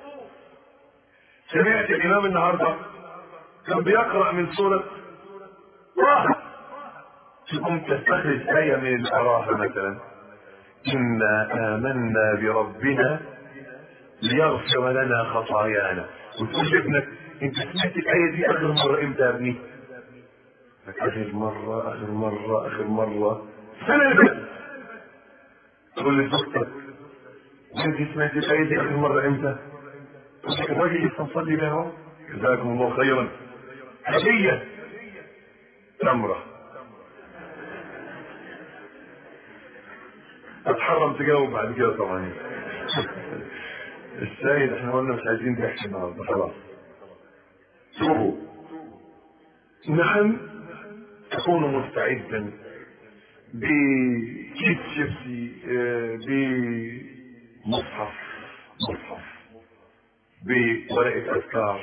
سمعت الامام النهارده كان بيقرا من سوره طه، تقوم تستخرج ايه من القراءه مثلا: انا امنا بربنا ليغفر لنا خطايانا، وتقول لابنك: انت سمعت الايه دي اخر مره امتى يا ابني؟ اخر مره اخر مره اخر مره السنه اللي فاتت. تقول لزوجتك: انت سمعت الايه دي اخر مره امتى؟ تقول لك: الراجل لسه مصلي بها اهو، جزاكم الله خيرا، هديه تمره. اتحرم تجاوب بعد كده طبعا. الشاهد احنا قلنا مش عايزين ضحك النهارده خلاص. شوفوا نعم تكون مستعدا بكيس شيبسي، بمصحف مصحف بورقة اذكار،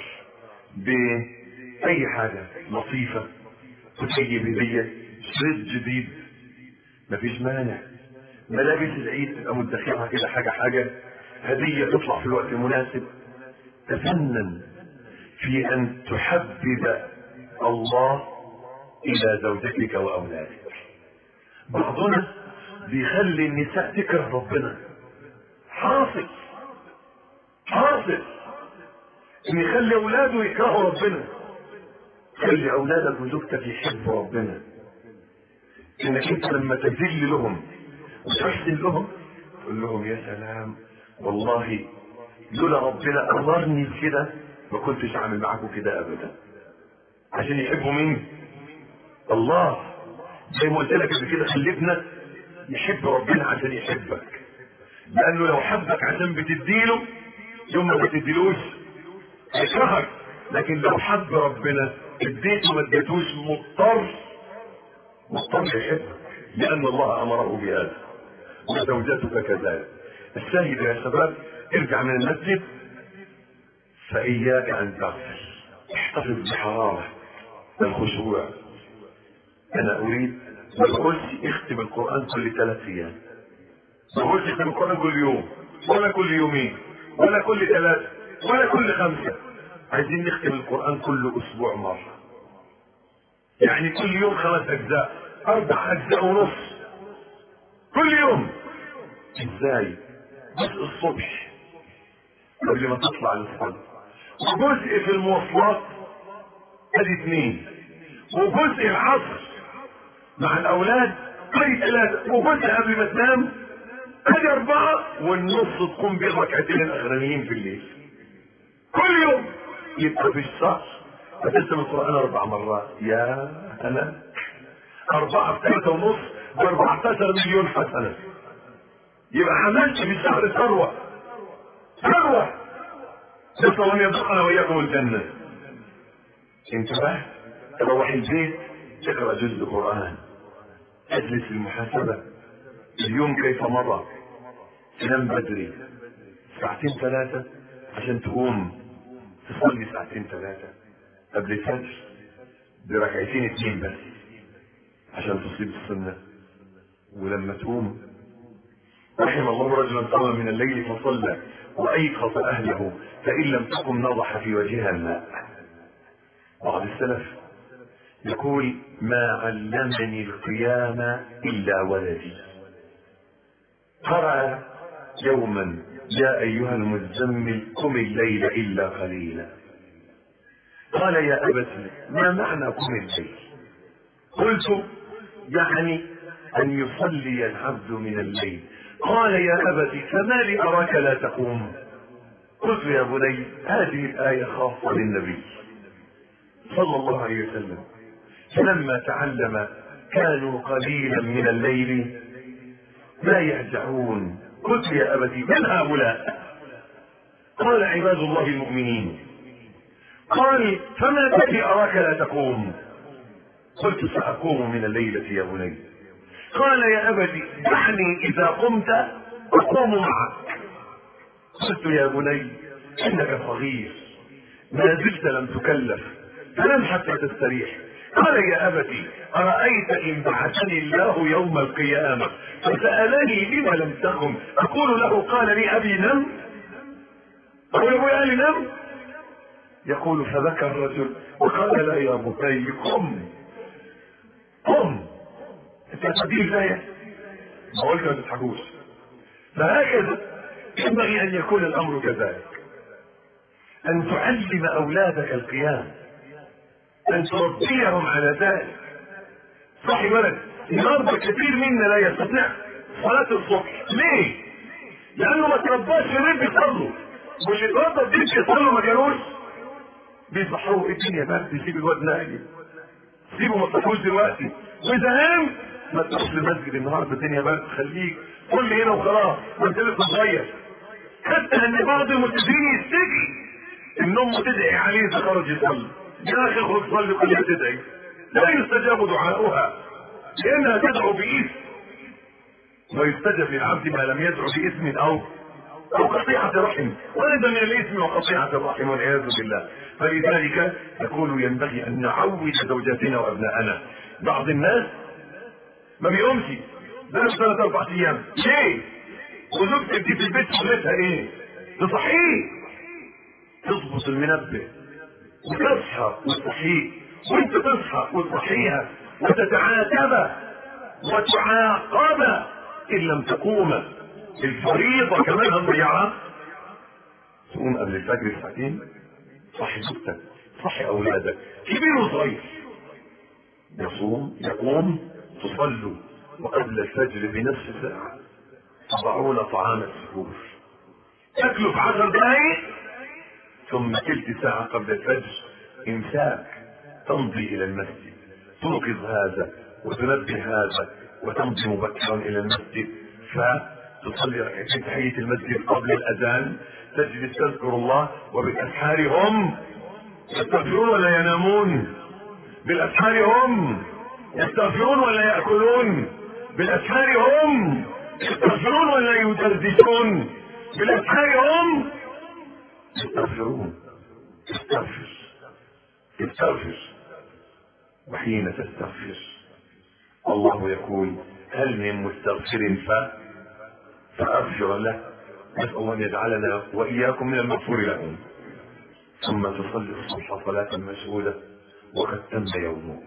باي حاجة لطيفة، وتجيب هدية، شريط جديد، مفيش مانع. ملابس العيد تبقى مدخرها كده حاجة حاجة، هدية تطلع في الوقت المناسب. تفنن في ان تحبب الله الى زوجتك واولادك. بعضنا بيخلي النساء تكره ربنا. حاصل حاصل ان يخلي اولاده يكرهوا ربنا. خلي اولادك وزوجتك يحبوا ربنا. انك انت لما تذل لهم وتحسن لهم تقول لهم يا سلام والله لولا ربنا امرني بكده ما كنتش اعمل معاكم كده ابدا. عشان يحبوا مين؟ الله. زي ما قلت لك قبل كده، خليتنا يحب ربنا عشان يحبك، لانه لو حبك عشان بتديله يوم ما بتديلوش هيكرهك. لكن لو حب ربنا اديته ما اديتوش مضطر مضطر يحبك، لان الله امره بهذا، وزوجتك كذلك. الشاهد يا شباب، ارجع من المسجد فاياك ان تغفل. احتفظ بحرارة الخشوع. انا اريد ما بقولش اختم القرآن كل ثلاث ايام، ما بقولش اختم القرآن كل يوم ولا كل يومين ولا كل ثلاثة ولا كل خمسة. عايزين نختم القرآن كل اسبوع مرة، يعني كل يوم خمس اجزاء، اربع اجزاء ونص كل يوم. ازاي؟ جزء الصبح قبل ما تطلع للصلاة، وجزء في المواصلات ادي اثنين، وجزء العصر مع الاولاد ادي ثلاثة، وجزء قبل ما تنام ادي اربعة، والنص تقوم بالركعتين الاخرانيين في الليل كل يوم. يبقى في الشهر هتسمع القرآن اربع مرات. يا انا اربعة في ثلاثة ونص باربعتاشر مليون حسنة. يبقى عملت في الشهر ثروة ثروة. نسأل ان يرزقنا واياكم الجنة. انتبه، تروح البيت تقرأ جزء قرآن، اجلس المحاسبة اليوم كيف مضى، تنام بدري ساعتين ثلاثة عشان تقوم تصلي ساعتين ثلاثة قبل الفجر بركعتين اثنين بس عشان تصيب السنة. ولما تقوم رحم الله رجلا قام من الليل فصلى وايقظ اهله فان لم تقم نضح في وجهها الماء. بعض السلف يقول ما علمني القيام الا ولدي. قرأ يوما يا ايها المزمل قم الليل الا قليلا. قال يا ابتي ما معنى قم الليل؟ قلت يعني ان يصلي العبد من الليل. قال يا ابتي فما لي اراك لا تقوم؟ قلت يا بني هذه الايه خاصه للنبي صلى الله عليه وسلم، فلما تعلم كانوا قليلا من الليل لا يهجعون. قلت يا ابتي من هؤلاء؟ قال عباد الله المؤمنين. قال فما الذي اراك لا تقوم؟ قلت ساقوم من الليله يا بني. قال يا ابتي دعني اذا قمت اقوم معك. قلت يا بني انك صغير ما زلت لم تكلف فنم حتى تستريح. قال يا ابتي ارايت ان بعثني الله يوم القيامه فسالني لم لم تقم اقول له قال لي ابي نم؟ اقول ابوي قال لي نم؟ يقول فبكى الرجل وقال لا يا بني قم قم. انت هتدي ازاي؟ ما قلت ما تضحكوش. فهكذا ينبغي ان يكون الامر كذلك، ان تعلم اولادك القيام، ان تربيهم على ذلك. صحي ولد النهارده كثير منا لا يستطيع صلاه الصبح. ليه؟ لانه ما ترباش في البيت بيصلوا، مش اتربى في البيت بيصلوا ما كانوش بيصحوا. الدنيا بقى تسيب الواد نايم، سيبه ما تصحوش دلوقتي، واذا قام ما تروحش المسجد النهارده. الدنيا بقى تخليك كل هنا وخلاص وانت لسه صغير. حتى ان بعض المسلمين يشتكي ان امه تدعي عليه اذا خرج يصلي. يا اخي اخرج صلي قبل تدعي، لا يستجاب دعاؤها لانها تدعو باسم، ويستجب للعبد ما لم يدعو باسم او او قطيعة رحم، وهذا من الاسم وقطيعة الرحم والعياذ بالله. فلذلك يقول ينبغي ان نعود زوجاتنا وابنائنا. بعض الناس ما بيقومش ده ثلاث اربع ايام ليه؟ وزوجتك دي في البيت شغلتها ايه؟ تصحيه، تظبط المنبه وتصحى وتصحيه، وانت تصحى وتصحيها، وتتعاتب وتعاقب ان لم تقوم. الفريضة كمان هنضيعها. تقوم قبل الفجر ساعتين، صحي زوجتك، صحي اولادك كبير وصغير، يصوم يقوم تصلوا، وقبل الفجر بنفس ساعة تضعون طعام السحور، تاكلوا في عشر دقائق، ثم تلت ساعة قبل الفجر امساك تمضي الى المسجد، توقظ هذا وتنبه هذا وتمضي مبكرا الى المسجد، فتصلي ركعتين تحية المسجد قبل الاذان، تجلس تذكر الله، وبالاسحار هم يستغفرون ولا ينامون؟ بالاسحار هم يستغفرون ولا يأكلون؟ بالاسحار هم يستغفرون ولا يدردشون؟ بالاسحار هم يستغفرون. استغفر استغفر، وحين تستغفر الله يقول هل من مستغفر ف فأغفر له. نسأل الله أن يجعلنا وإياكم من المغفور لهم. ثم تصلي الصبح صلاة مشهودة وقد تم يومك.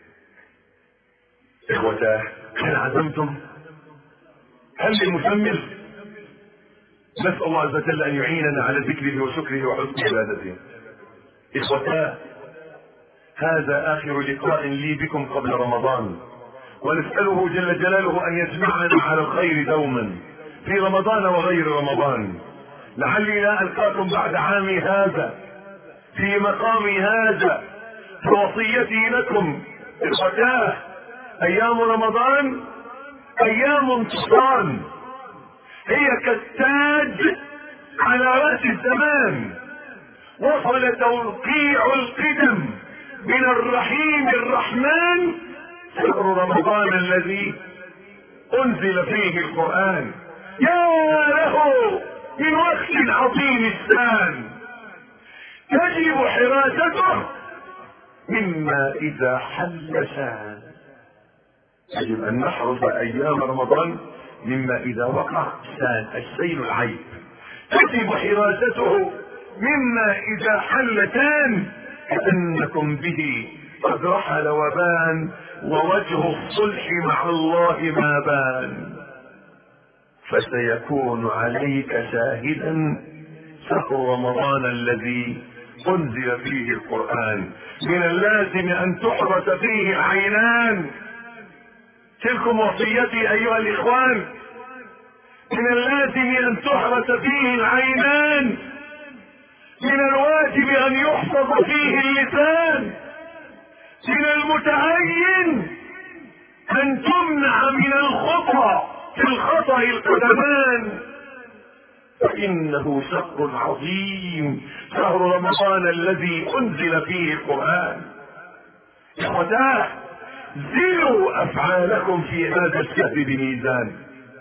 إخوتاه، هل عزمتم؟ هل للمسمر؟ نسأل الله عز وجل أن يعيننا على ذكره وشكره وحسن عبادته. إخوتاه، هذا آخر لقاء لي بكم قبل رمضان، ونسأله جل جلاله أن يجمعنا على الخير دوما في رمضان وغير رمضان. لعلي لا ألقاكم بعد عامي هذا في مقامي هذا. فوصيتي لكم إخوتاه، أيام رمضان أيام تصان، هي كالتاج على رأس الزمان، وصل توقيع القدم من الرحيم الرحمن شهر رمضان الذي أنزل فيه القرآن. يا له من وقت عظيم الشان تجب حراسته مما إذا حل شان. يجب أن نحرس أيام رمضان مما إذا وقع شان، الشين العيب. تجب حراسته مما إذا حل شان، كأنكم به قد رحل وبان، ووجه الصلح مع الله ما بان. فسيكون عليك شاهدا شهر رمضان الذي أنزل فيه القرآن. من اللازم أن تحرس فيه العينان. تلكم وصيتي أيها الإخوان، من اللازم أن تحرس فيه العينان، من الواجب أن يحفظ فيه اللسان، من المتعين أن تمنع من الخطأ في الخطأ القدمان، فإنه شهر عظيم، شهر رمضان الذي أنزل فيه القرآن. إخوتاه، زنوا أفعالكم في هذا الشهر بميزان،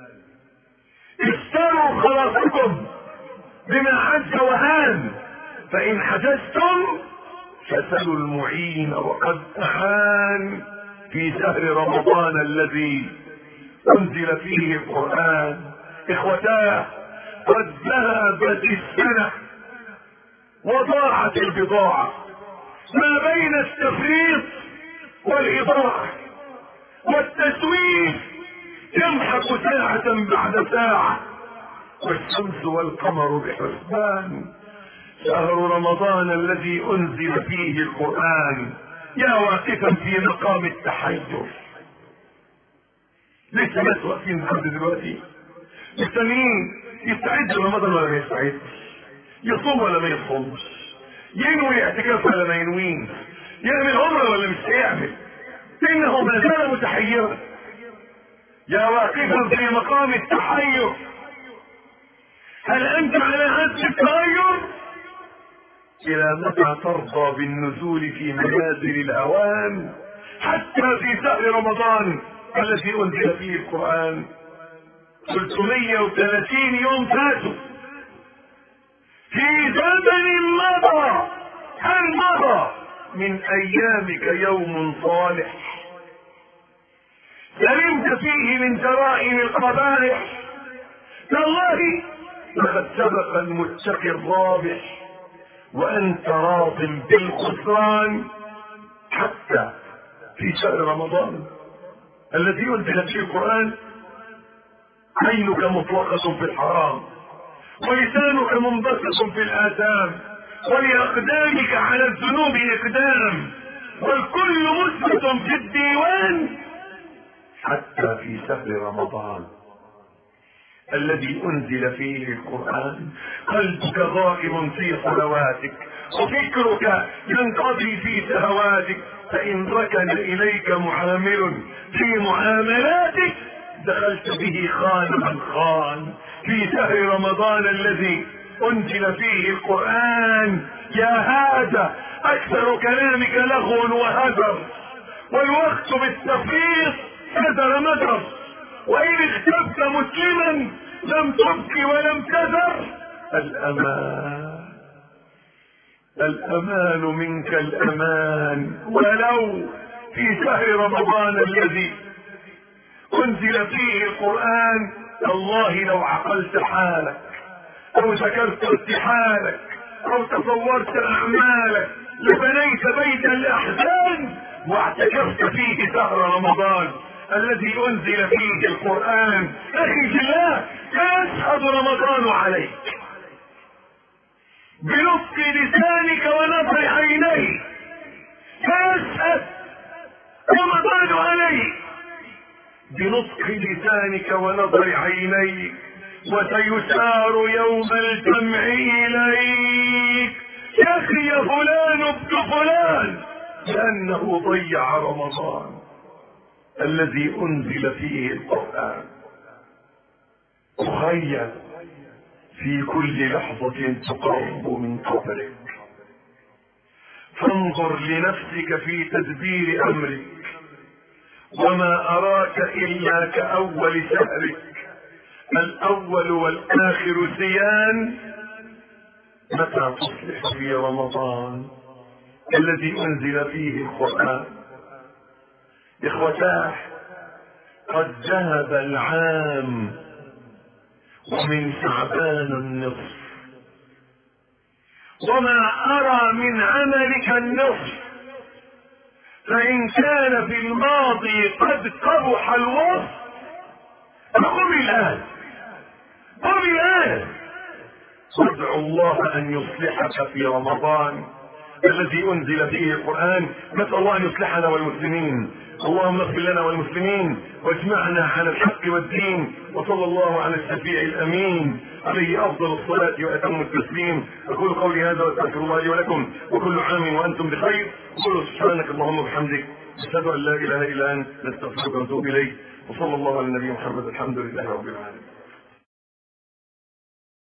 اشتروا خلاصكم بما حج وهان، فإن حججتم فسلوا المعين وقد أعان في شهر رمضان الذي أنزل فيه القرآن. إخوتاه، قد ذهبت السنة وضاعت البضاعة، ما بين التفريط والإضاعة والتسويف يمحق ساعة بعد ساعة، والشمس والقمر بحسبان. شهر رمضان الذي أنزل فيه القرآن، يا واقفا في مقام التحير. لسه ناس واقفين لحد دلوقتي مستنيين يستعد رمضان ولا ما يستعدش، يصوم ولا ما يصومش، ينوي اعتكاف ولا ما ينويش، يعمل عمره ولا مش هيعمل، انه ما زال متحيرا. يا واقفا في مقام التحير، هل انت على هذا التغير الى متى ترضى بالنزول في منازل الاوان حتى في شهر رمضان الذي انزل فيه القرآن؟ ثلاثمية وثلاثين يوم فاتوا في زمن مضى، هل مضى من ايامك يوم صالح سلمت فيه من جرائم القبائح؟ تالله لقد سبق المتقي الرابح وانت راض بالخسران حتى في شهر رمضان الذي انزل فيه القرآن. عينك مطلقة في الحرام، ولسانك منبسط في الآثام، ولأقدامك على الذنوب إقدام، والكل مثبت في الديوان حتى في شهر رمضان الذي انزل فيه القرآن. قلبك غائب في صلواتك، وفكرك ينقضي في شهواتك، فإن ركن إليك معامل في معاملاتك دخلت به خان من خان في شهر رمضان الذي انزل فيه القرآن. يا هذا اكثر كلامك لغو وهدر، والوقت بالتفريط هدر مدر، وان اختبت مسلما لم تبكي ولم تذر. الامان الامان منك الامان، ولو في شهر رمضان الذي انزل فيه القرآن. الله لو عقلت حالك او ذكرت ارتحالك او تصورت اعمالك لبنيت بيت الاحزان واعتكفت فيه شهر رمضان الذي انزل فيه القرآن. اخي في الله، يشهد رمضان عليك بلطف لسانك ونظر عينيك، يشهد رمضان عليك بنطق لسانك ونظر عينيك، وسيسار يوم الجمع إليك. يا أخي يا فلان ابن فلان، لأنه ضيع رمضان الذي أنزل فيه القرآن. تخيل في كل لحظة تقرب من قبرك، فانظر لنفسك في تدبير أمرك، وما أراك إلا كأول شهرك، الأول والآخر سيان. متى تصلح في رمضان الذي أنزل فيه القرآن؟ إخوتاه، قد ذهب العام ومن شعبان النصف، وما أرى من عملك النصف، فإن كان في الماضي قد قبح الوصف فقم الآن، قم الآن وادعو الله أن يصلحك في رمضان الذي أنزل فيه القرآن. نسأل الله أن يصلحنا والمسلمين. اللهم اغفر لنا والمسلمين واجمعنا على الحق والدين، وصلى الله على الشفيع الأمين عليه أفضل الصلاة وأتم التسليم. أقول قولي هذا وأستغفر الله لي ولكم، وكل عام وأنتم بخير. قولوا سبحانك اللهم وبحمدك، أشهد أن لا إله إلا أنت، نستغفرك ونتوب إليك. وصلى الله على النبي محمد، الحمد لله رب العالمين.